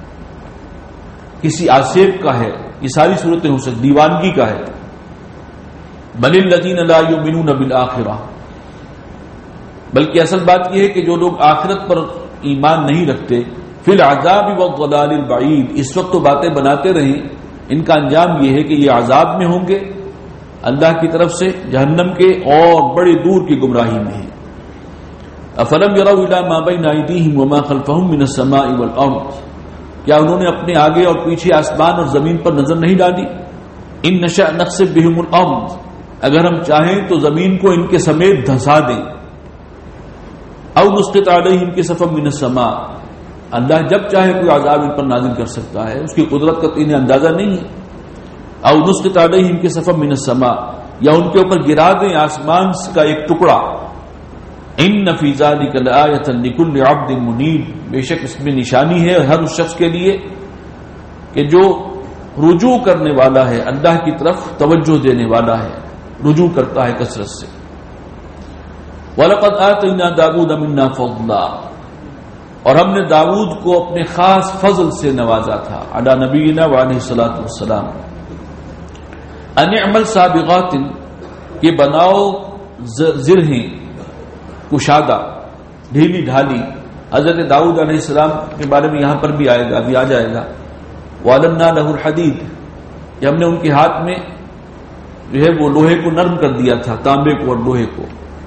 S2: کسی آسیب کا ہے، یہ ساری صورتیں ہو سکتی، دیوانگی کا ہے۔ بل الذین لا یؤمنون بالآخرہ، بلکہ اصل بات یہ ہے کہ جو لوگ آخرت پر ایمان نہیں رکھتے، فی العذاب والضلال البعید، اس وقت تو باتیں بناتے رہیں، ان کا انجام یہ ہے کہ یہ عذاب میں ہوں گے اللہ کی طرف سے، جہنم کے، اور بڑی دور کی گمراہی میں ہیں۔ افلم یروا الی ما بین ایدیہم وما خلفہم من السماء والارض، کیا انہوں نے اپنے آگے اور پیچھے آسمان اور زمین پر نظر نہیں ڈالی؟ ان نشأ نخسف بہم الارض، اگر ہم چاہیں تو زمین کو ان کے سمیت دھسا دیں، او نسقط علیہم کسفا من السماء، اللہ جب چاہے کوئی عذاب ان پر نازل کر سکتا ہے، اس کی قدرت کا انہیں اندازہ نہیں ہے۔ او نسقط علیہم کسفا من السماء، یا ان کے اوپر گرا دیں آسمان کا ایک ٹکڑا۔ ان فی ذلک لآیۃ لکل عبد منیب، بے شک اس میں نشانی ہے ہر اس شخص کے لیے کہ جو رجوع کرنے والا ہے، اللہ کی طرف توجہ دینے والا ہے، رجوع کرتا ہے کثرت سے۔ وَلَقَدْ آتَيْنَا دَاوُودَ مِنَّا فَضْلًا، اور ہم نے داؤد کو اپنے خاص فضل سے نوازا تھا، علی نبینا وعلیہ الصلوۃ والسلام۔ ان اعمل سابغات، کہ بناؤ زرہیں کشادہ، ڈھیلی ڈھالی۔ حضرت داؤد علیہ السلام کے بارے میں یہاں پر بھی آئے گا، ابھی آ جائے گا۔ وَعَلَنَّا لَهُ الْحَدِيدَ، کہ ہم نے ان کے ہاتھ میں جو ہے وہ لوہے کو نرم کر دیا تھا، تانبے کو اور لوہے کو۔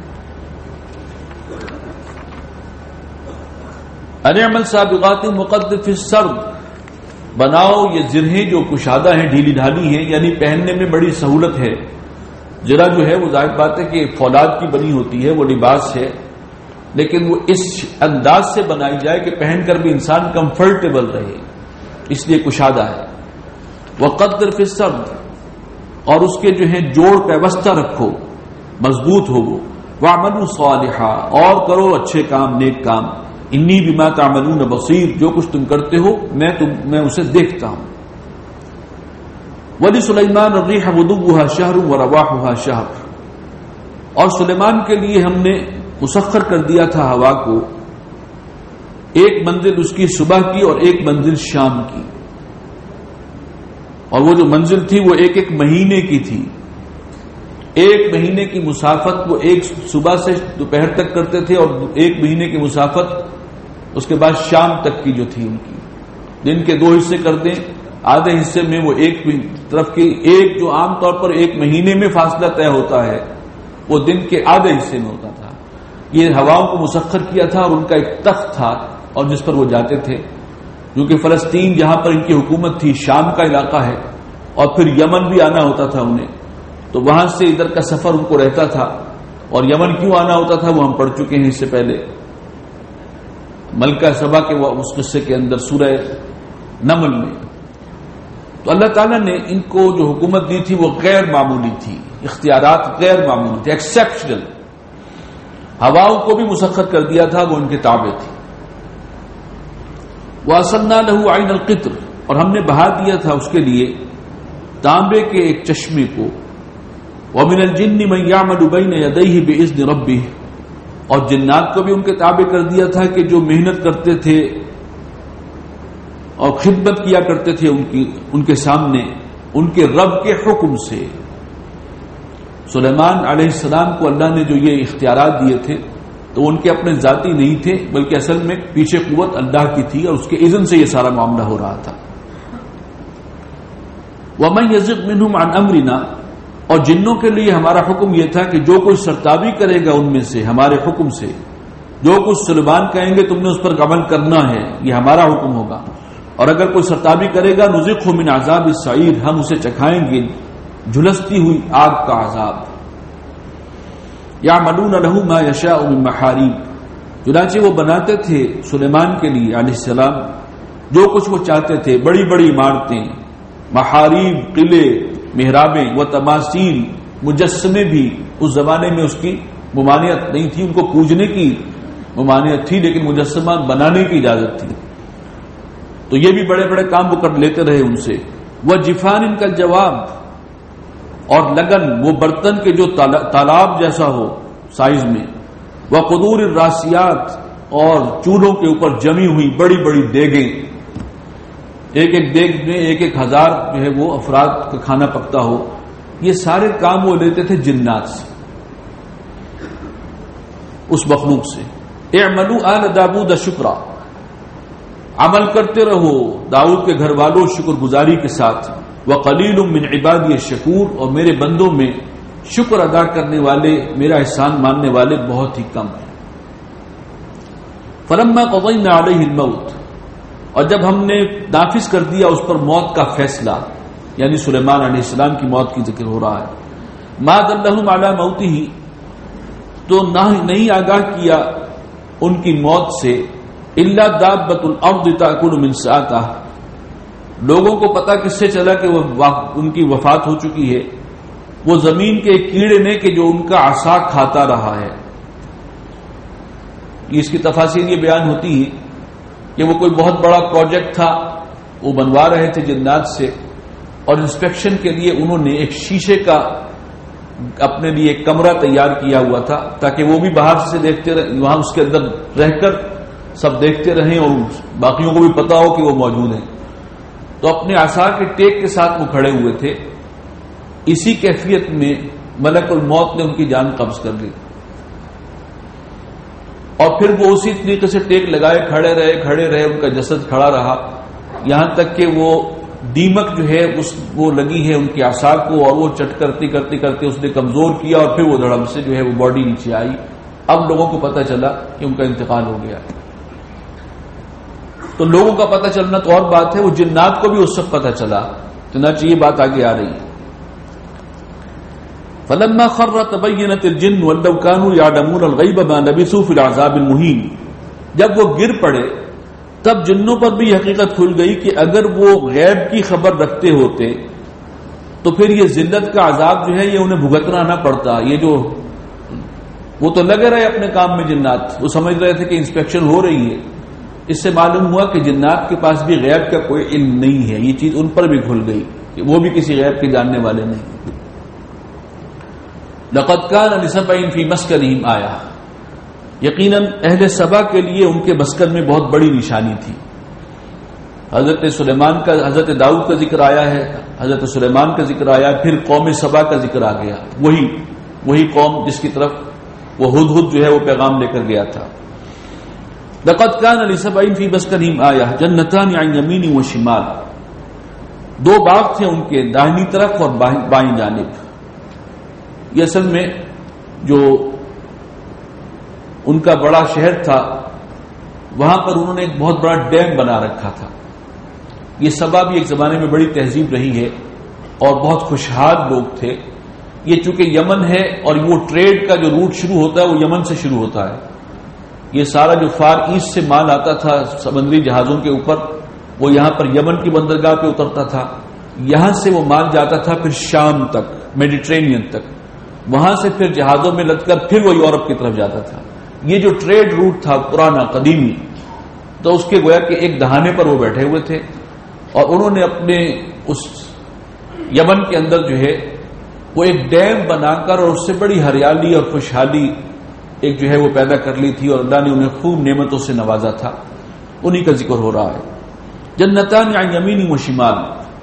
S2: ان اعمل سابغات وقدر فی السرد، بناؤ یہ زرہیں جو کشادہ ہیں، ڈھیلی ڈھالی ہیں، یعنی پہننے میں بڑی سہولت ہے۔ زرہ جو ہے وہ ظاہر بات ہے کہ فولاد کی بنی ہوتی ہے، وہ لباس ہے، لیکن وہ اس انداز سے بنائی جائے کہ پہن کر بھی انسان کمفرٹیبل رہے، اس لیے کشادہ ہے۔ وقدر فی السرد، اور اس کے جو ہے جوڑ پیوستہ رکھو، مضبوط ہو وہ۔ وَاعْمَلُوا صَالِحًا، اور کرو اچھے کام، نیک کام۔ انی بما تعملون بصیر، جو کچھ تم کرتے ہو میں اسے دیکھتا ہوں۔ وَلِسُلَيْمَانَ الرِّيحَ غُدُوُّهَا شَهْرٌ وَرَوَاحُهَا شَهْرٌ، اور سلیمان کے لیے ہم نے مسخر کر دیا تھا ہوا کو، ایک منزل اس کی صبح کی اور ایک منزل شام کی، اور وہ جو منزل تھی وہ ایک ایک مہینے کی تھی۔ ایک مہینے کی مسافت وہ ایک صبح سے دوپہر تک کرتے تھے، اور ایک مہینے کی مسافت اس کے بعد شام تک کی جو تھی ان کی۔ دن کے دو حصے کر دیں، آدھے حصے میں وہ ایک طرف کی، ایک جو عام طور پر ایک مہینے میں فاصلہ طے ہوتا ہے وہ دن کے آدھے حصے میں ہوتا تھا۔ یہ ہواؤں کو مسخر کیا تھا، اور ان کا ایک تخت تھا اور جس پر وہ جاتے تھے، کیونکہ فلسطین جہاں پر ان کی حکومت تھی شام کا علاقہ ہے، اور پھر یمن بھی آنا ہوتا تھا انہیں، تو وہاں سے ادھر کا سفر ان کو رہتا تھا۔ اور یمن کیوں آنا ہوتا تھا وہ ہم پڑھ چکے ہیں اس سے پہلے، ملکہ سبا کے اس قصے کے اندر سورہ نمل میں۔ تو اللہ تعالیٰ نے ان کو جو حکومت دی تھی وہ غیر معمولی تھی، اختیارات غیر معمولی تھے، ایکسیپشنل۔ ہواؤں کو بھی مسخر کر دیا تھا، وہ ان کے تابع تھی۔ وَأَصَلْنَا لَهُ عَيْنَ الْقِطْرِ، اور ہم نے بہا دیا تھا اس کے لیے تانبے کے ایک چشمے کو۔ وَمِنَ الْجِنِّ مَن يَعْمَلُ بَيْنَ يَدَيْهِ بِإِذْنِ رَبِّهِ، اور جنات کو بھی ان کے تابع کر دیا تھا کہ جو محنت کرتے تھے اور خدمت کیا کرتے تھے ان کے سامنے ان کے رب کے حکم سے۔ سلیمان علیہ السلام کو اللہ نے جو یہ اختیارات دیے تھے تو ان کے اپنے ذاتی نہیں تھے، بلکہ اصل میں پیچھے قوت اللہ کی تھی، اور اس کے اذن سے یہ سارا معاملہ ہو رہا تھا۔ وَمَن يَزِغْ مِنْهُمْ عَنْ أَمْرِنَا، اور جنوں کے لیے ہمارا حکم یہ تھا کہ جو کوئی سرتابی کرے گا ان میں سے ہمارے حکم سے، جو کچھ سلیمان کہیں گے تم نے اس پر عمل کرنا ہے، یہ ہمارا حکم ہوگا، اور اگر کوئی سرتابی کرے گا نذقہ من عذاب السعیر، ہم اسے چکھائیں گے جھلستی ہوئی آگ کا عذاب۔ یعملون له ما یشاء من محارib، چنانچہ وہ بناتے تھے سلیمان کے لیے علیہ السلام جو کچھ وہ چاہتے تھے، بڑی بڑی عمارتیں، محاریب، قلعے، محرابیں، و تماثیل، مجسمے بھی۔ اس زمانے میں اس کی ممانعت نہیں تھی، ان کو پوجنے کی ممانعت تھی، لیکن مجسمہ بنانے کی اجازت تھی، تو یہ بھی بڑے بڑے کام وہ کر لیتے رہے ان سے۔ وہ جفان ان کا جواب، اور لگن، وہ برتن کے جو تالاب جیسا ہو سائز میں، وہ قدور الراسیات، اور چولہوں کے اوپر جمی ہوئی بڑی بڑی دیگیں، ایک ایک دیگ میں 1,000 جو ہے وہ افراد کا کھانا پکتا ہو، یہ سارے کام وہ لیتے تھے جنات سے، اس مخلوق سے۔ اعملوا آل داود شکرا، عمل کرتے رہو داؤد کے گھر والوں شکر گزاری کے ساتھ۔ وقلیل من عبادی الشکور، اور میرے بندوں میں شکر ادا کرنے والے، میرا احسان ماننے والے بہت ہی کم ہیں۔ فلما قضینا علیہ الموت، اور جب ہم نے نافذ کر دیا اس پر موت کا فیصلہ، یعنی سلیمان علیہ السلام کی موت کی ذکر ہو رہا ہے، ما دلہم علی موتہ، تو نہیں آگاہ کیا ان کی موت سے، الا دابۃ الارض تاکل من ساعتہ، لوگوں کو پتہ کس سے چلا کہ ان کی وفات ہو چکی ہے؟ وہ زمین کے کیڑے نے کہ جو ان کا عصا کھاتا رہا ہے۔ اس کی تفاصیل یہ بیان ہوتی ہے کہ وہ کوئی بہت بڑا پروجیکٹ تھا، وہ بنوا رہے تھے جنات سے، اور انسپیکشن کے لیے انہوں نے ایک شیشے کا اپنے لیے ایک کمرہ تیار کیا ہوا تھا تاکہ وہ بھی باہر سے دیکھتے رہیں، وہاں اس کے اندر رہ کر سب دیکھتے رہیں اور باقیوں کو بھی پتا ہو کہ وہ موجود ہیں۔ تو اپنے عصا کے ٹیک کے ساتھ وہ کھڑے ہوئے تھے، اسی کیفیت میں ملک الموت نے ان کی جان قبض کر لی، اور پھر وہ اسی طریقے سے ٹیک لگائے کھڑے رہے، ان کا جسد کھڑا رہا، یہاں تک کہ وہ دیمک جو ہے وہ لگی ہے ان کی عصا کو، اور وہ چٹ کرتے اس نے کمزور کیا، اور پھر وہ دھڑم سے جو ہے وہ باڈی نیچے آئی۔ اب لوگوں کو پتہ چلا کہ ان کا انتقال ہو گیا۔ تو لوگوں کا پتہ چلنا تو اور بات ہے، وہ جنات کو بھی اس وقت پتہ چلا، چنانچہ یہ بات آگے آ رہی ہے۔ فلما خر تبینت الجن ولو كانوا يعلمون الغیب ما لبثوا في العذاب المهین، جب وہ گر پڑے تب جنوں پر بھی حقیقت کھل گئی کہ اگر وہ غیب کی خبر رکھتے ہوتے تو پھر یہ ذلت کا عذاب جو ہے یہ انہیں بھگتنا نہ پڑتا۔ یہ جو وہ تو لگے رہے اپنے کام میں جنات، وہ سمجھ رہے تھے کہ انسپیکشن ہو رہی ہے، اس سے معلوم ہوا کہ جنات کے پاس بھی غیب کا کوئی علم نہیں ہے، یہ چیز ان پر بھی کھل گئی کہ وہ بھی کسی غیب کے جاننے والے نہیں۔ لقد كان لسبع في مسكنهم آية، یقیناً اہل سبا کے لیے ان کے مسکن میں بہت بڑی نشانی تھی۔ حضرت سلیمان کا، حضرت داؤد کا ذکر آیا ہے، حضرت سلیمان کا ذکر آیا، پھر قوم سبا کا ذکر آ گیا، وہی قوم جس کی طرف وہ ہدہد جو ہے وہ پیغام لے کر گیا تھا۔ لقد كان لسبع في مسكنهم آية جنتان عن يمين وشمال، دو باغ تھے ان کے داہنی طرف اور بائیں جانب۔ یہ اصل میں جو ان کا بڑا شہر تھا وہاں پر انہوں نے ایک بہت بڑا ڈیم بنا رکھا تھا۔ یہ سبا بھی ایک زمانے میں بڑی تہذیب رہی ہے اور بہت خوشحال لوگ تھے۔ یہ چونکہ یمن ہے اور وہ ٹریڈ کا جو روٹ شروع ہوتا ہے وہ یمن سے شروع ہوتا ہے، یہ سارا جو فار ایسٹ سے مال آتا تھا سمندری جہازوں کے اوپر وہ یہاں پر یمن کی بندرگاہ پہ اترتا تھا، یہاں سے وہ مال جاتا تھا پھر شام تک، میڈیٹرینین تک، وہاں سے پھر جہازوں میں لد کر پھر وہ یورپ کی طرف جاتا تھا۔ یہ جو ٹریڈ روٹ تھا پرانا قدیمی، تو اس کے گویا کہ ایک دہانے پر وہ بیٹھے ہوئے تھے اور انہوں نے اپنے اس یمن کے اندر جو ہے وہ ایک ڈیم بنا کر اور اس سے بڑی ہریالی اور خوشحالی ایک جو ہے وہ پیدا کر لی تھی، اور اللہ نے انہیں خوب نعمتوں سے نوازا تھا، انہی کا ذکر ہو رہا ہے۔ جنتان عن یمین و شمال،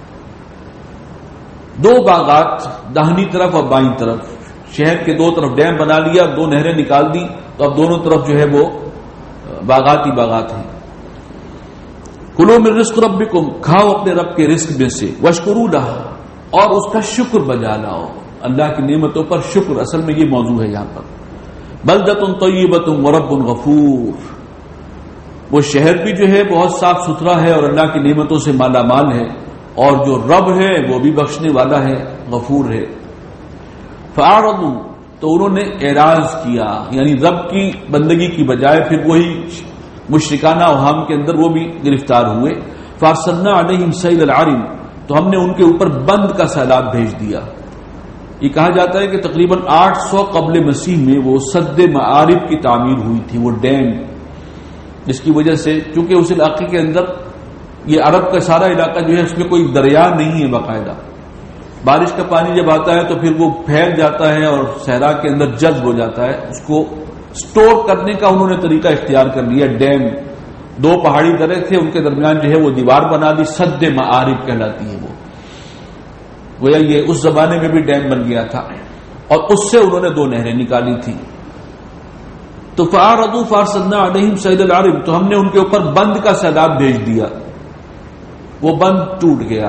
S2: دو باغات داہنی طرف اور بائیں طرف، شہر کے دو طرف ڈیم بنا لیا، دو نہریں نکال دی، تو اب دونوں طرف جو ہے وہ باغات ہی باغات ہیں۔ کلوا من رزق ربکم، کھاؤ اپنے رب کے رزق میں سے، واشکروا لہ، اور اس کا شکر بجا لاؤ، اللہ کی نعمتوں پر شکر، اصل میں یہ موضوع ہے یہاں پر. بلدۃ طیبۃ ورب غفور، وہ شہر بھی جو ہے بہت صاف ستھرا ہے اور اللہ کی نعمتوں سے مالا مال ہے، اور جو رب ہے وہ بھی بخشنے والا ہے، غفور ہے. فاعرضوا، تو انہوں نے اعراض کیا، یعنی رب کی بندگی کی بجائے پھر وہی مشرکانہ اوہام کے اندر وہ بھی گرفتار ہوئے. فارسلنا علیہم سیل العرم، تو ہم نے ان کے اوپر بند کا سیلاب بھیج دیا. یہ کہا جاتا ہے کہ تقریباً 800 قبل مسیح میں وہ سد معارب کی تعمیر ہوئی تھی، وہ ڈیم، جس کی وجہ سے چونکہ اس علاقے کے اندر یہ عرب کا سارا علاقہ جو ہے اس میں کوئی دریا نہیں ہے باقاعدہ، بارش کا پانی جب آتا ہے تو پھر وہ پھیل جاتا ہے اور صحرا کے اندر جذب ہو جاتا ہے. اس کو سٹور کرنے کا انہوں نے طریقہ اختیار کر لیا. ڈیم، دو پہاڑی درے تھے، ان کے درمیان جو ہے وہ دیوار بنا دی، سد معارب کہلاتی ہے وہ. گویا یہ اس زمانے میں بھی ڈیم بن گیا تھا، اور اس سے انہوں نے 2 نہریں نکالی تھی. تو فاعرضوا فارسلنا علیہم سیل العرم، تو ہم نے ان کے اوپر بند کا سیلاب بھیج دیا، وہ بند ٹوٹ گیا.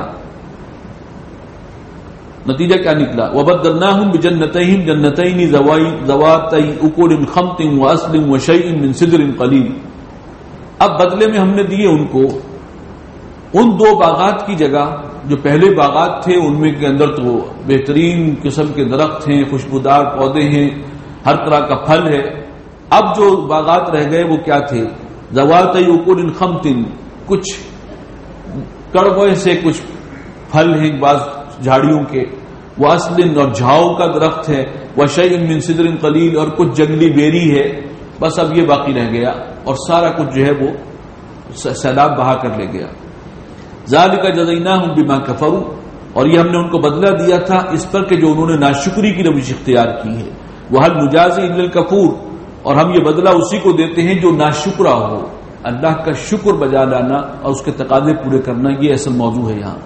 S2: نتیجہ کیا نکلا؟ وبدلناہم بجنتیہم جنتین ذواتئی اکل خمط واصل وشیء من سدر قلیل. اب بدلے میں ہم نے دیے ان کو ان 2 باغات کی جگہ. جو پہلے باغات تھے ان میں کے اندر تو بہترین قسم کے درخت ہیں، خوشبودار پودے ہیں، ہر طرح کا پھل ہے. اب جو باغات رہ گئے وہ کیا تھے؟ ذواتئی اکل خمط، کچھ کڑوے سے کچھ پھل ہیں بعض جھاڑیوں کے، واصل اور جھاؤ کا درخت ہے، وشیء من سدر قلیل اور کچھ جنگلی بیری ہے. بس اب یہ باقی رہ گیا اور سارا کچھ جو ہے وہ سیلاب بہا کر لے گیا. ذالک جزیناہم بما کفروا، اور یہ ہم نے ان کو بدلہ دیا تھا اس پر کہ جو انہوں نے ناشکری کی روش اختیار کی ہے. وہل نجازی الا الکفور، اور ہم یہ بدلہ اسی کو دیتے ہیں جو ناشکرا ہو. اللہ کا شکر بجا لانا اور اس کے تقاضے پورے کرنا، یہ اصل موضوع ہے یہاں.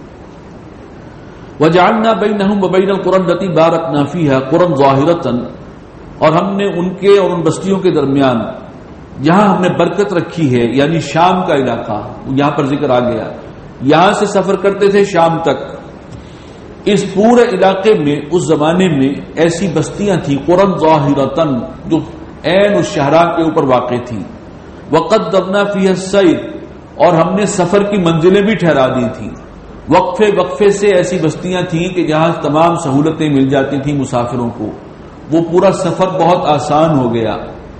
S2: وجعلنا بینہم وبین القری التی بارکنا فیہا قری ظاہرۃ، اور ہم نے ان کے اور ان بستیوں کے درمیان جہاں ہم نے برکت رکھی ہے، یعنی شام کا علاقہ یہاں پر ذکر آ گیا. یہاں سے سفر کرتے تھے شام تک. اس پورے علاقے میں اس زمانے میں ایسی بستیاں تھیں قری ظاہرۃ، جو عین الشہراء کے اوپر واقع تھی. وقدرنا فیہا السیر، اور ہم نے سفر کی منزلیں بھی ٹھہرا دی تھیں. وقفے وقفے سے ایسی بستیاں تھیں کہ جہاں تمام سہولتیں مل جاتی تھیں مسافروں کو. وہ پورا سفر بہت آسان ہو گیا.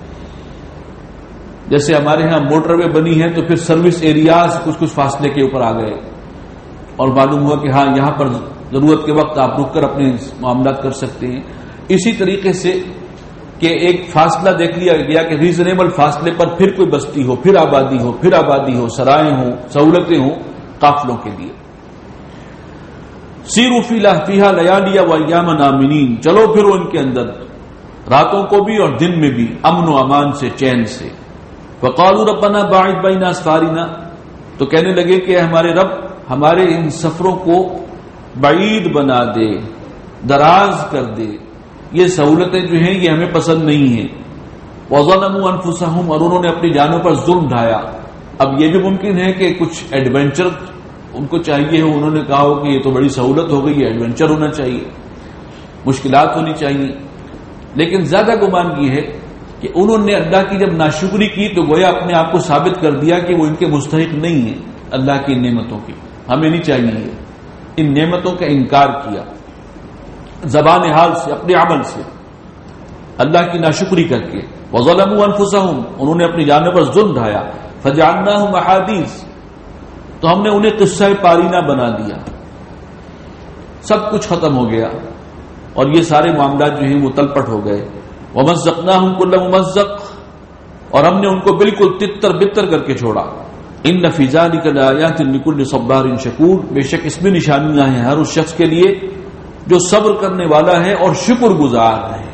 S2: جیسے ہمارے ہاں موٹر وے بنی ہے تو پھر سروس ایریاز کچھ فاصلے کے اوپر آ گئے، اور معلوم ہوا کہ ہاں یہاں پر ضرورت کے وقت آپ رک کر اپنے معاملات کر سکتے ہیں. اسی طریقے سے کہ ایک فاصلہ دیکھ لیا گیا کہ ریزنیبل فاصلے پر پھر کوئی بستی ہو، پھر آبادی ہو، سرائیں ہوں، سہولتیں ہوں قافلوں کے لیے. سیروا فیہا لیالی وایاما آمنین، چلو پھر ان کے اندر راتوں کو بھی اور دن میں بھی امن و امان سے، چین سے. فقالوا ربنا باعد بین اسفارنا، تو کہنے لگے کہ ہمارے رب ہمارے ان سفروں کو بعید بنا دے، دراز کر دے، یہ سہولتیں جو ہیں یہ ہمیں پسند نہیں ہیں. وظلموا انفسہم، اور انہوں نے اپنی جانوں پر ظلم ڈھایا. اب یہ بھی ممکن ہے کہ کچھ ایڈونچر ان کو چاہیے ہو، انہوں نے کہا ہو کہ یہ تو بڑی سہولت ہو گئی، ایڈونچر ہونا چاہیے، مشکلات ہونی چاہیے. لیکن زیادہ گمان یہ ہے کہ انہوں نے اللہ کی جب ناشکری کی تو گویا اپنے آپ کو ثابت کر دیا کہ وہ ان کے مستحق نہیں ہیں اللہ کی نعمتوں کی. ہمیں نہیں چاہیے، ان نعمتوں کا انکار کیا زبان حال سے، اپنے عمل سے، اللہ کی ناشکری کر کے. وظلموا انفسہم، انہوں نے اپنی جانوں پر ظلم ڈھایا. فجعلناہم احادیث، تو ہم نے انہیں قصہ پارینہ بنا دیا. سب کچھ ختم ہو گیا اور یہ سارے معاملات جو ہیں وہ تلپٹ ہو گئے. ومزقناہم کل ممزق، اور ہم نے ان کو بالکل تتر بتر کر کے چھوڑا. ان فی ذلک لآیات لکل صبار شکور، بے شک اس میں نشانیاں ہیں ہر اس شخص کے لیے جو صبر کرنے والا ہے اور شکر گزار ہے.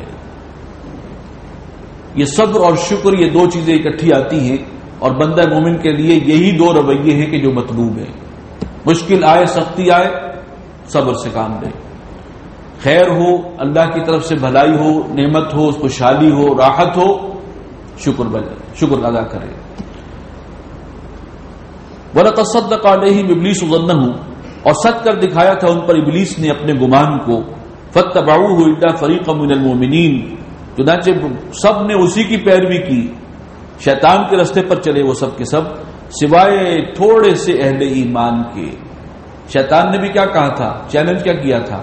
S2: یہ صبر اور شکر، یہ 2 چیزیں اکٹھی آتی ہیں، اور بندہ مومن کے لیے یہی 2 رویے ہیں کہ جو مطلوب ہیں. مشکل آئے، سختی آئے، صبر سے کام لے. خیر ہو، اللہ کی طرف سے بھلائی ہو، نعمت ہو، خوشحالی ہو، راحت ہو، شکر ادا کرے. وَلَتَصَدَّقَ عَلَيْهِمْ إِبْلِيسُ ظَنَّهُ، اور سچ کر دکھایا تھا ان پر ابلیس نے اپنے گمان کو. فاتبعوه الا فریقا من المؤمنین، چنانچہ سب نے اسی کی پیروی کی، شیطان کے راستے پر چلے وہ سب کے سب سوائے تھوڑے سے اہل ایمان کے۔ شیطان نے بھی کیا کہا تھا، چیلنج کیا کیا تھا،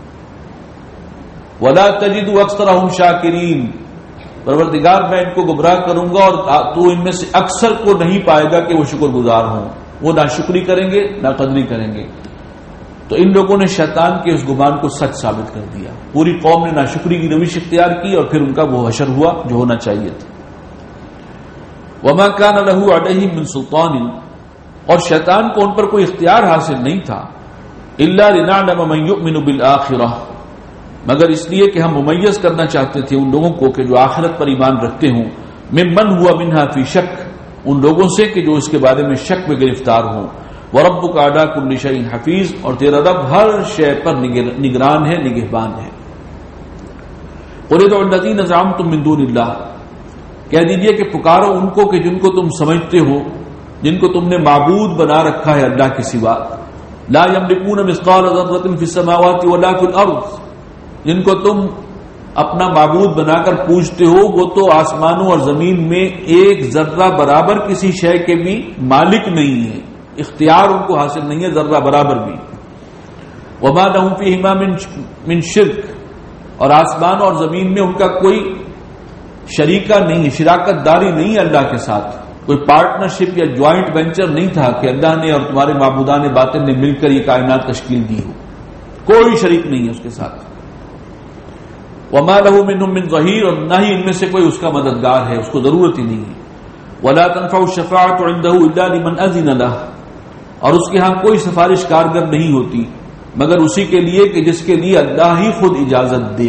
S2: وَلَا تَجِدُ أَكْثَرَهُمْ شَاكِرِينَ، پروردگار میں ان کو گمراہ کروں گا اور تو ان میں سے اکثر کو نہیں پائے گا کہ وہ شکر گزار ہوں، وہ ناشکری کریں گے، ناقدری کریں گے۔ تو ان لوگوں نے شیطان کے اس گمان کو سچ ثابت کر دیا، پوری قوم نے ناشکری کی روش اختیار کی اور پھر ان کا وہ حشر ہوا جو ہونا چاہیے تھا۔ وَمَا كَانَ لَهُ عَلَيْهِم مِّن سُلْطَانٍ، اور شیطان کو ان پر کوئی اختیار حاصل نہیں تھا، إِلَّا لِنَعْلَمَ مَن يُؤْمِنُ بِالْآخِرَةِ، مگر اس لیے کہ ہم ممیز کرنا چاہتے تھے ان لوگوں کو کہ جو آخرت پر ایمان رکھتے ہوں، ممن ہوا منہا فی شک، ان لوگوں سے کہ جو اس کے بارے میں شک میں گرفتار ہوں۔ وَرَبُّكَ عَلَىٰ كُلِّ شَيْءٍ حَفِيظٌ، اور تیرا رب ہر شے پر نگران ہے، نگہبان ہے۔ قُلِ ادْعُوا الَّذِينَ زَعَمْتُم مِّن دُونِ اللَّهِ، کہہ دیجئے کہ پکارو ان کو کہ جن کو تم سمجھتے ہو، جن کو تم نے معبود بنا رکھا ہے اللہ کے سوا، لا يملكون مثقال ذرة في السماوات ولا في الأرض، جن کو تم اپنا معبود بنا کر پوجتے ہو وہ تو آسمانوں اور زمین میں ایک ذرہ برابر کسی شے کے بھی مالک نہیں ہے، اختیار ان کو حاصل نہیں ہے ذرہ برابر بھی۔ وما لهم فيهما من شرک، اور آسمان اور زمین میں ان کا کوئی شریکہ نہیں ہے، شراکت داری نہیں ہے اللہ کے ساتھ، کوئی پارٹنرشپ یا جوائنٹ وینچر نہیں تھا کہ اللہ نے اور تمہارے معبودان باطن نے مل کر یہ کائنات تشکیل دی ہو، کوئی شریک نہیں ہے اس کے ساتھ۔ وما له منهم من ظهير، اور نہ ہی ان میں سے کوئی اس کا مددگار ہے، اس کو ضرورت ہی نہیں ہے۔ ولا تنفع الشفاعة عنده الا لمن اذن له، اور اس کے ہاں کوئی سفارش کارگر نہیں ہوتی مگر اسی کے لیے کہ جس کے لیے اللہ ہی خود اجازت دے۔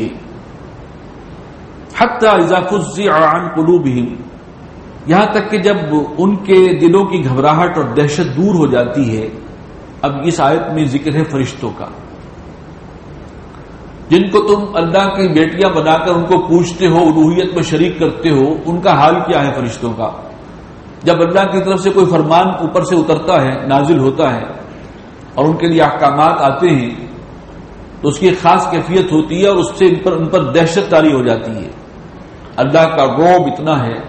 S2: حتی اذا فزع عن قلوبهم، یہاں تک کہ جب ان کے دلوں کی گھبراہٹ اور دہشت دور ہو جاتی ہے۔ اب اس آیت میں ذکر ہے فرشتوں کا، جن کو تم اللہ کی بیٹیاں بنا کر ان کو پوجتے ہو، الوہیت میں شریک کرتے ہو، ان کا حال کیا ہے فرشتوں کا؟ جب اللہ کی طرف سے کوئی فرمان اوپر سے اترتا ہے، نازل ہوتا ہے اور ان کے لیے احکامات آتے ہیں تو اس کی ایک خاص کیفیت ہوتی ہے اور اس سے ان پر دہشت طاری ہو جاتی ہے، اللہ کا رعب اتنا ہے۔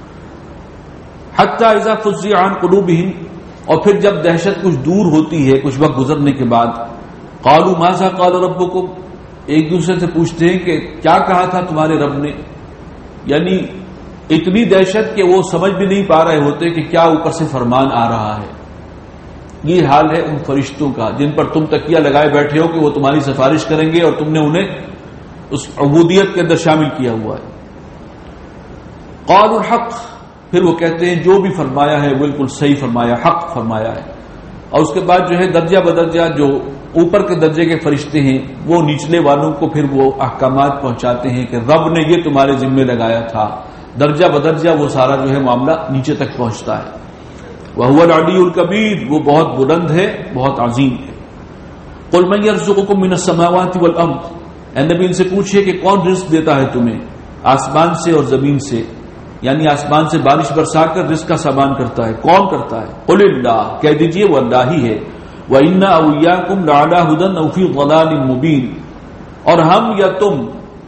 S2: حتی اذا فزع عن قلوبهم، اور پھر جب دہشت کچھ دور ہوتی ہے کچھ وقت گزرنے کے بعد، قالوا ماذا قال ربكم، ایک دوسرے سے پوچھتے ہیں کہ کیا کہا تھا تمہارے رب نے، یعنی اتنی دہشت کہ وہ سمجھ بھی نہیں پا رہے ہوتے کہ کیا اوپر سے فرمان آ رہا ہے۔ یہ حال ہے ان فرشتوں کا جن پر تم تکیہ لگائے بیٹھے ہو کہ وہ تمہاری سفارش کریں گے اور تم نے انہیں اس عبودیت کے اندر شامل کیا ہوا ہے۔ قالوا الحق، پھر وہ کہتے ہیں جو بھی فرمایا ہے بالکل صحیح فرمایا، حق فرمایا ہے۔ اور اس کے بعد جو ہے درجہ بدرجہ جو اوپر کے درجے کے فرشتے ہیں وہ نچلے والوں کو پھر وہ احکامات پہنچاتے ہیں کہ رب نے یہ تمہارے ذمہ لگایا تھا، درجہ بدرجہ وہ سارا جو ہے معاملہ نیچے تک پہنچتا ہے۔ وَهُوَ الْعَلِيُّ الْكَبِيرُ، وہ بہت بلند ہے، بہت عظیم ہے۔ قُلْ مَن يَرْزُقُكُم مِّنَ السَّمَاوَاتِ وَالْأَرْضِ، اے نبی ان سے پوچھئے کہ کون رزق دیتا ہے تمہیں آسمان سے اور زمین سے، یعنی آسمان سے بارش برسا کر رزق کا سامان کرتا ہے، کون کرتا ہے؟ قُلِ اللَّهُ، کہہ دیجئے وہ اللہ ہی ہے۔ وَإِنَّا أَوْ إِيَّاكُمْ لَعَلَىٰ هُدًى أَوْ فِي ضَلَالٍ مُّبِينٍ، اور ہم یا تم،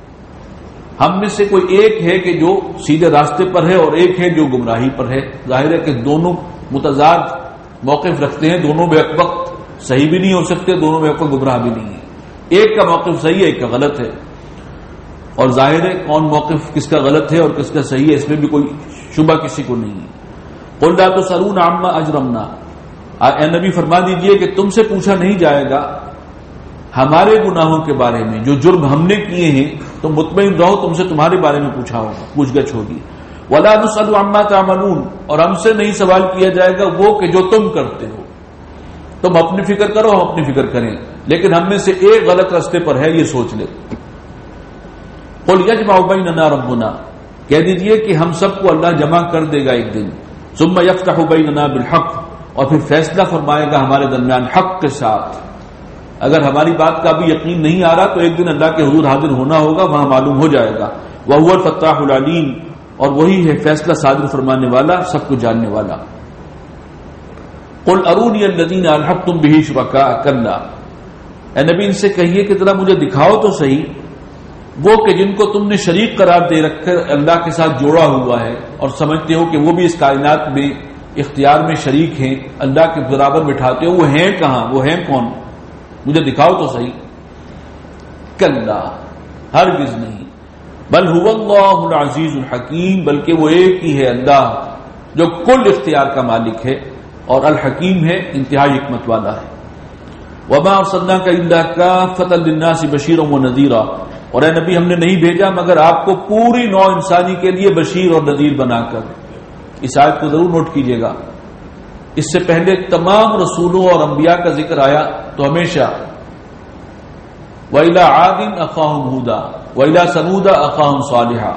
S2: ہم میں سے کوئی ایک ہے کہ جو سیدھے راستے پر ہے اور ایک ہے جو گمراہی پر ہے۔ ظاہر ہے کہ دونوں متضاد موقف رکھتے ہیں، دونوں میں ایک وقت صحیح بھی نہیں ہو سکتے، دونوں میں ایک وقت گمراہ بھی نہیں ہے، ایک کا موقف صحیح ہے ایک کا غلط ہے، اور ظاہر ہے کون موقف کس کا غلط ہے اور کس کا صحیح ہے اس میں بھی کوئی شبہ کسی کو نہیں ہے۔ قُلْ لَا تُسْأَلُونَ عَمَّا أَجْرَمْنَا، اے نبی فرما دیجئے کہ تم سے پوچھا نہیں جائے گا ہمارے گناہوں کے بارے میں، جو جرم ہم نے کیے ہیں تم مطمئن رہو، تم سے تمہارے بارے میں پوچھا ہوگا، پوچھ گچھ ہوگی۔ وَلَا نُسْأَلُ عَمَّا تَعْمَلُونَ، اور ہم سے نہیں سوال کیا جائے گا وہ کہ جو تم کرتے ہو، تم اپنی فکر کرو ہم اپنی فکر کریں، لیکن ہم میں سے ایک غلط راستے پر ہے یہ سوچ لے۔ قُلْ يَجْمَعُ بَيْنَنَا رَبُّنَا، کہہ دیجئے کہ ہم سب کو اللہ جمع کر دے گا ایک دن، ثُمَّ يَفْتَحُ بَيْنَنَا بِالْحَقِّ، اور پھر فیصلہ فرمائے گا ہمارے درمیان حق کے ساتھ۔ اگر ہماری بات کا بھی یقین نہیں آ رہا تو ایک دن اللہ کے حضور حاضر ہونا ہوگا، وہاں معلوم ہو جائے گا۔ وَهُوَ الْفَتَّاحُ الْعَلِيمُ، اور وہی ہے فیصلہ صادر فرمانے والا، سب کو جاننے والا۔ قُلْ أَرُونِيَ الَّذِينَ أَلْحَقْتُمْ بِهِ شُرَكَاءَ، كَلَّا، اے نبی ان سے کہیے کہ ذرا مجھے دکھاؤ تو صحیح وہ کہ جن کو تم نے شریک قرار دے رکھ کر اللہ کے ساتھ جوڑا ہوا ہے اور سمجھتے ہو کہ وہ بھی اس کائنات میں اختیار میں شریک ہیں، اللہ کے برابر بٹھاتے ہو، وہ ہیں کہاں، وہ ہیں کون، مجھے دکھاؤ تو صحیح۔ کلا، ہرگز نہیں، بل هو اللہ العزیز الحکیم، بلکہ وہ ایک ہی ہے اللہ جو کل اختیار کا مالک ہے اور الحکیم ہے، انتہائی حکمت والا ہے۔ وما ارسلناک الا کافۃ للناس بشیرا ونذیرا، اور اے نبی ہم نے نہیں بھیجا مگر آپ کو پوری نوع انسانی کے لیے بشیر اور نذیر بنا کر۔ اس آیت کو ضرور نوٹ کیجئے گا، اس سے پہلے تمام رسولوں اور انبیاء کا ذکر آیا تو ہمیشہ وَإِلَىٰ عَادٍ أَخَاهُمْ هُودًا وَإِلَىٰ ثَمُودَ أَخَاهُمْ صَالِحًا،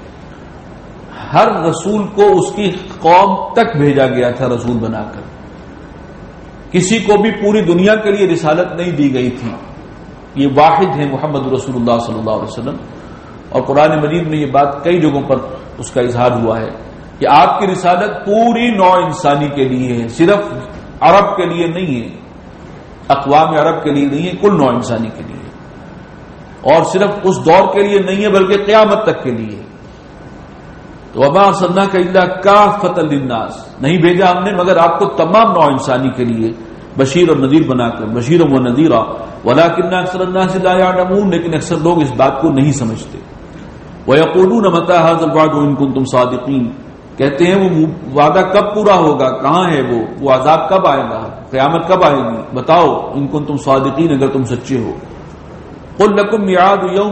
S2: ہر رسول کو اس کی قوم تک بھیجا گیا تھا رسول بنا کر، کسی کو بھی پوری دنیا کے لیے رسالت نہیں دی گئی تھی۔ یہ واحد ہے محمد رسول اللہ صلی اللہ علیہ وسلم، اور قرآن مجید میں یہ بات کئی جگہوں پر اس کا اظہار ہوا ہے کہ آپ کی رسالت پوری نوع انسانی کے لیے ہے، صرف عرب کے لیے نہیں ہے، اقوام عرب کے لیے نہیں ہے، کل نوع انسانی کے لیے، اور صرف اس دور کے لیے نہیں ہے بلکہ قیامت تک کے لیے۔ تو وما ارسلناک الا کافۃ للناس، نہیں بھیجا ہم نے مگر آپ کو تمام نوع انسانی کے لیے بشیر اور نذیر بنا کر، بشیر و نذیرا ولکن اکثر الناس لا يعلمون، لیکن اکثر لوگ اس بات کو نہیں سمجھتے۔ ويقولون متى هذا الوعد ان كنتم صادقین، کہتے ہیں وہ وعدہ کب پورا ہوگا، کہاں ہے وہ عذاب کب آئے گا، قیامت کب آئے گی، بتاؤ ان کنتم صادقین، اگر تم سچے ہو۔ قل لکم میعاد یوم،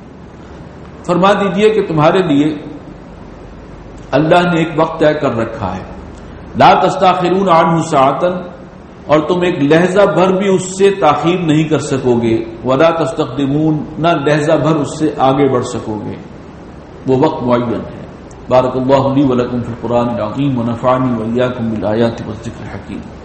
S2: فرما دیجئے کہ تمہارے لیے اللہ نے ایک وقت طے کر رکھا ہے، لا تستاخرون عنہ ساعۃ، اور تم ایک لہجہ بھر بھی اس سے تاخیر نہیں کر سکو گے، ولا تستقدمون، نہ لہجہ بھر اس سے آگے بڑھ سکو گے، وہ وقت معین ہے۔ بارک اللہ لی ولکم فی القرآن العظیم ونفعنی وإیاکم بالآیات والذکر الحکیم۔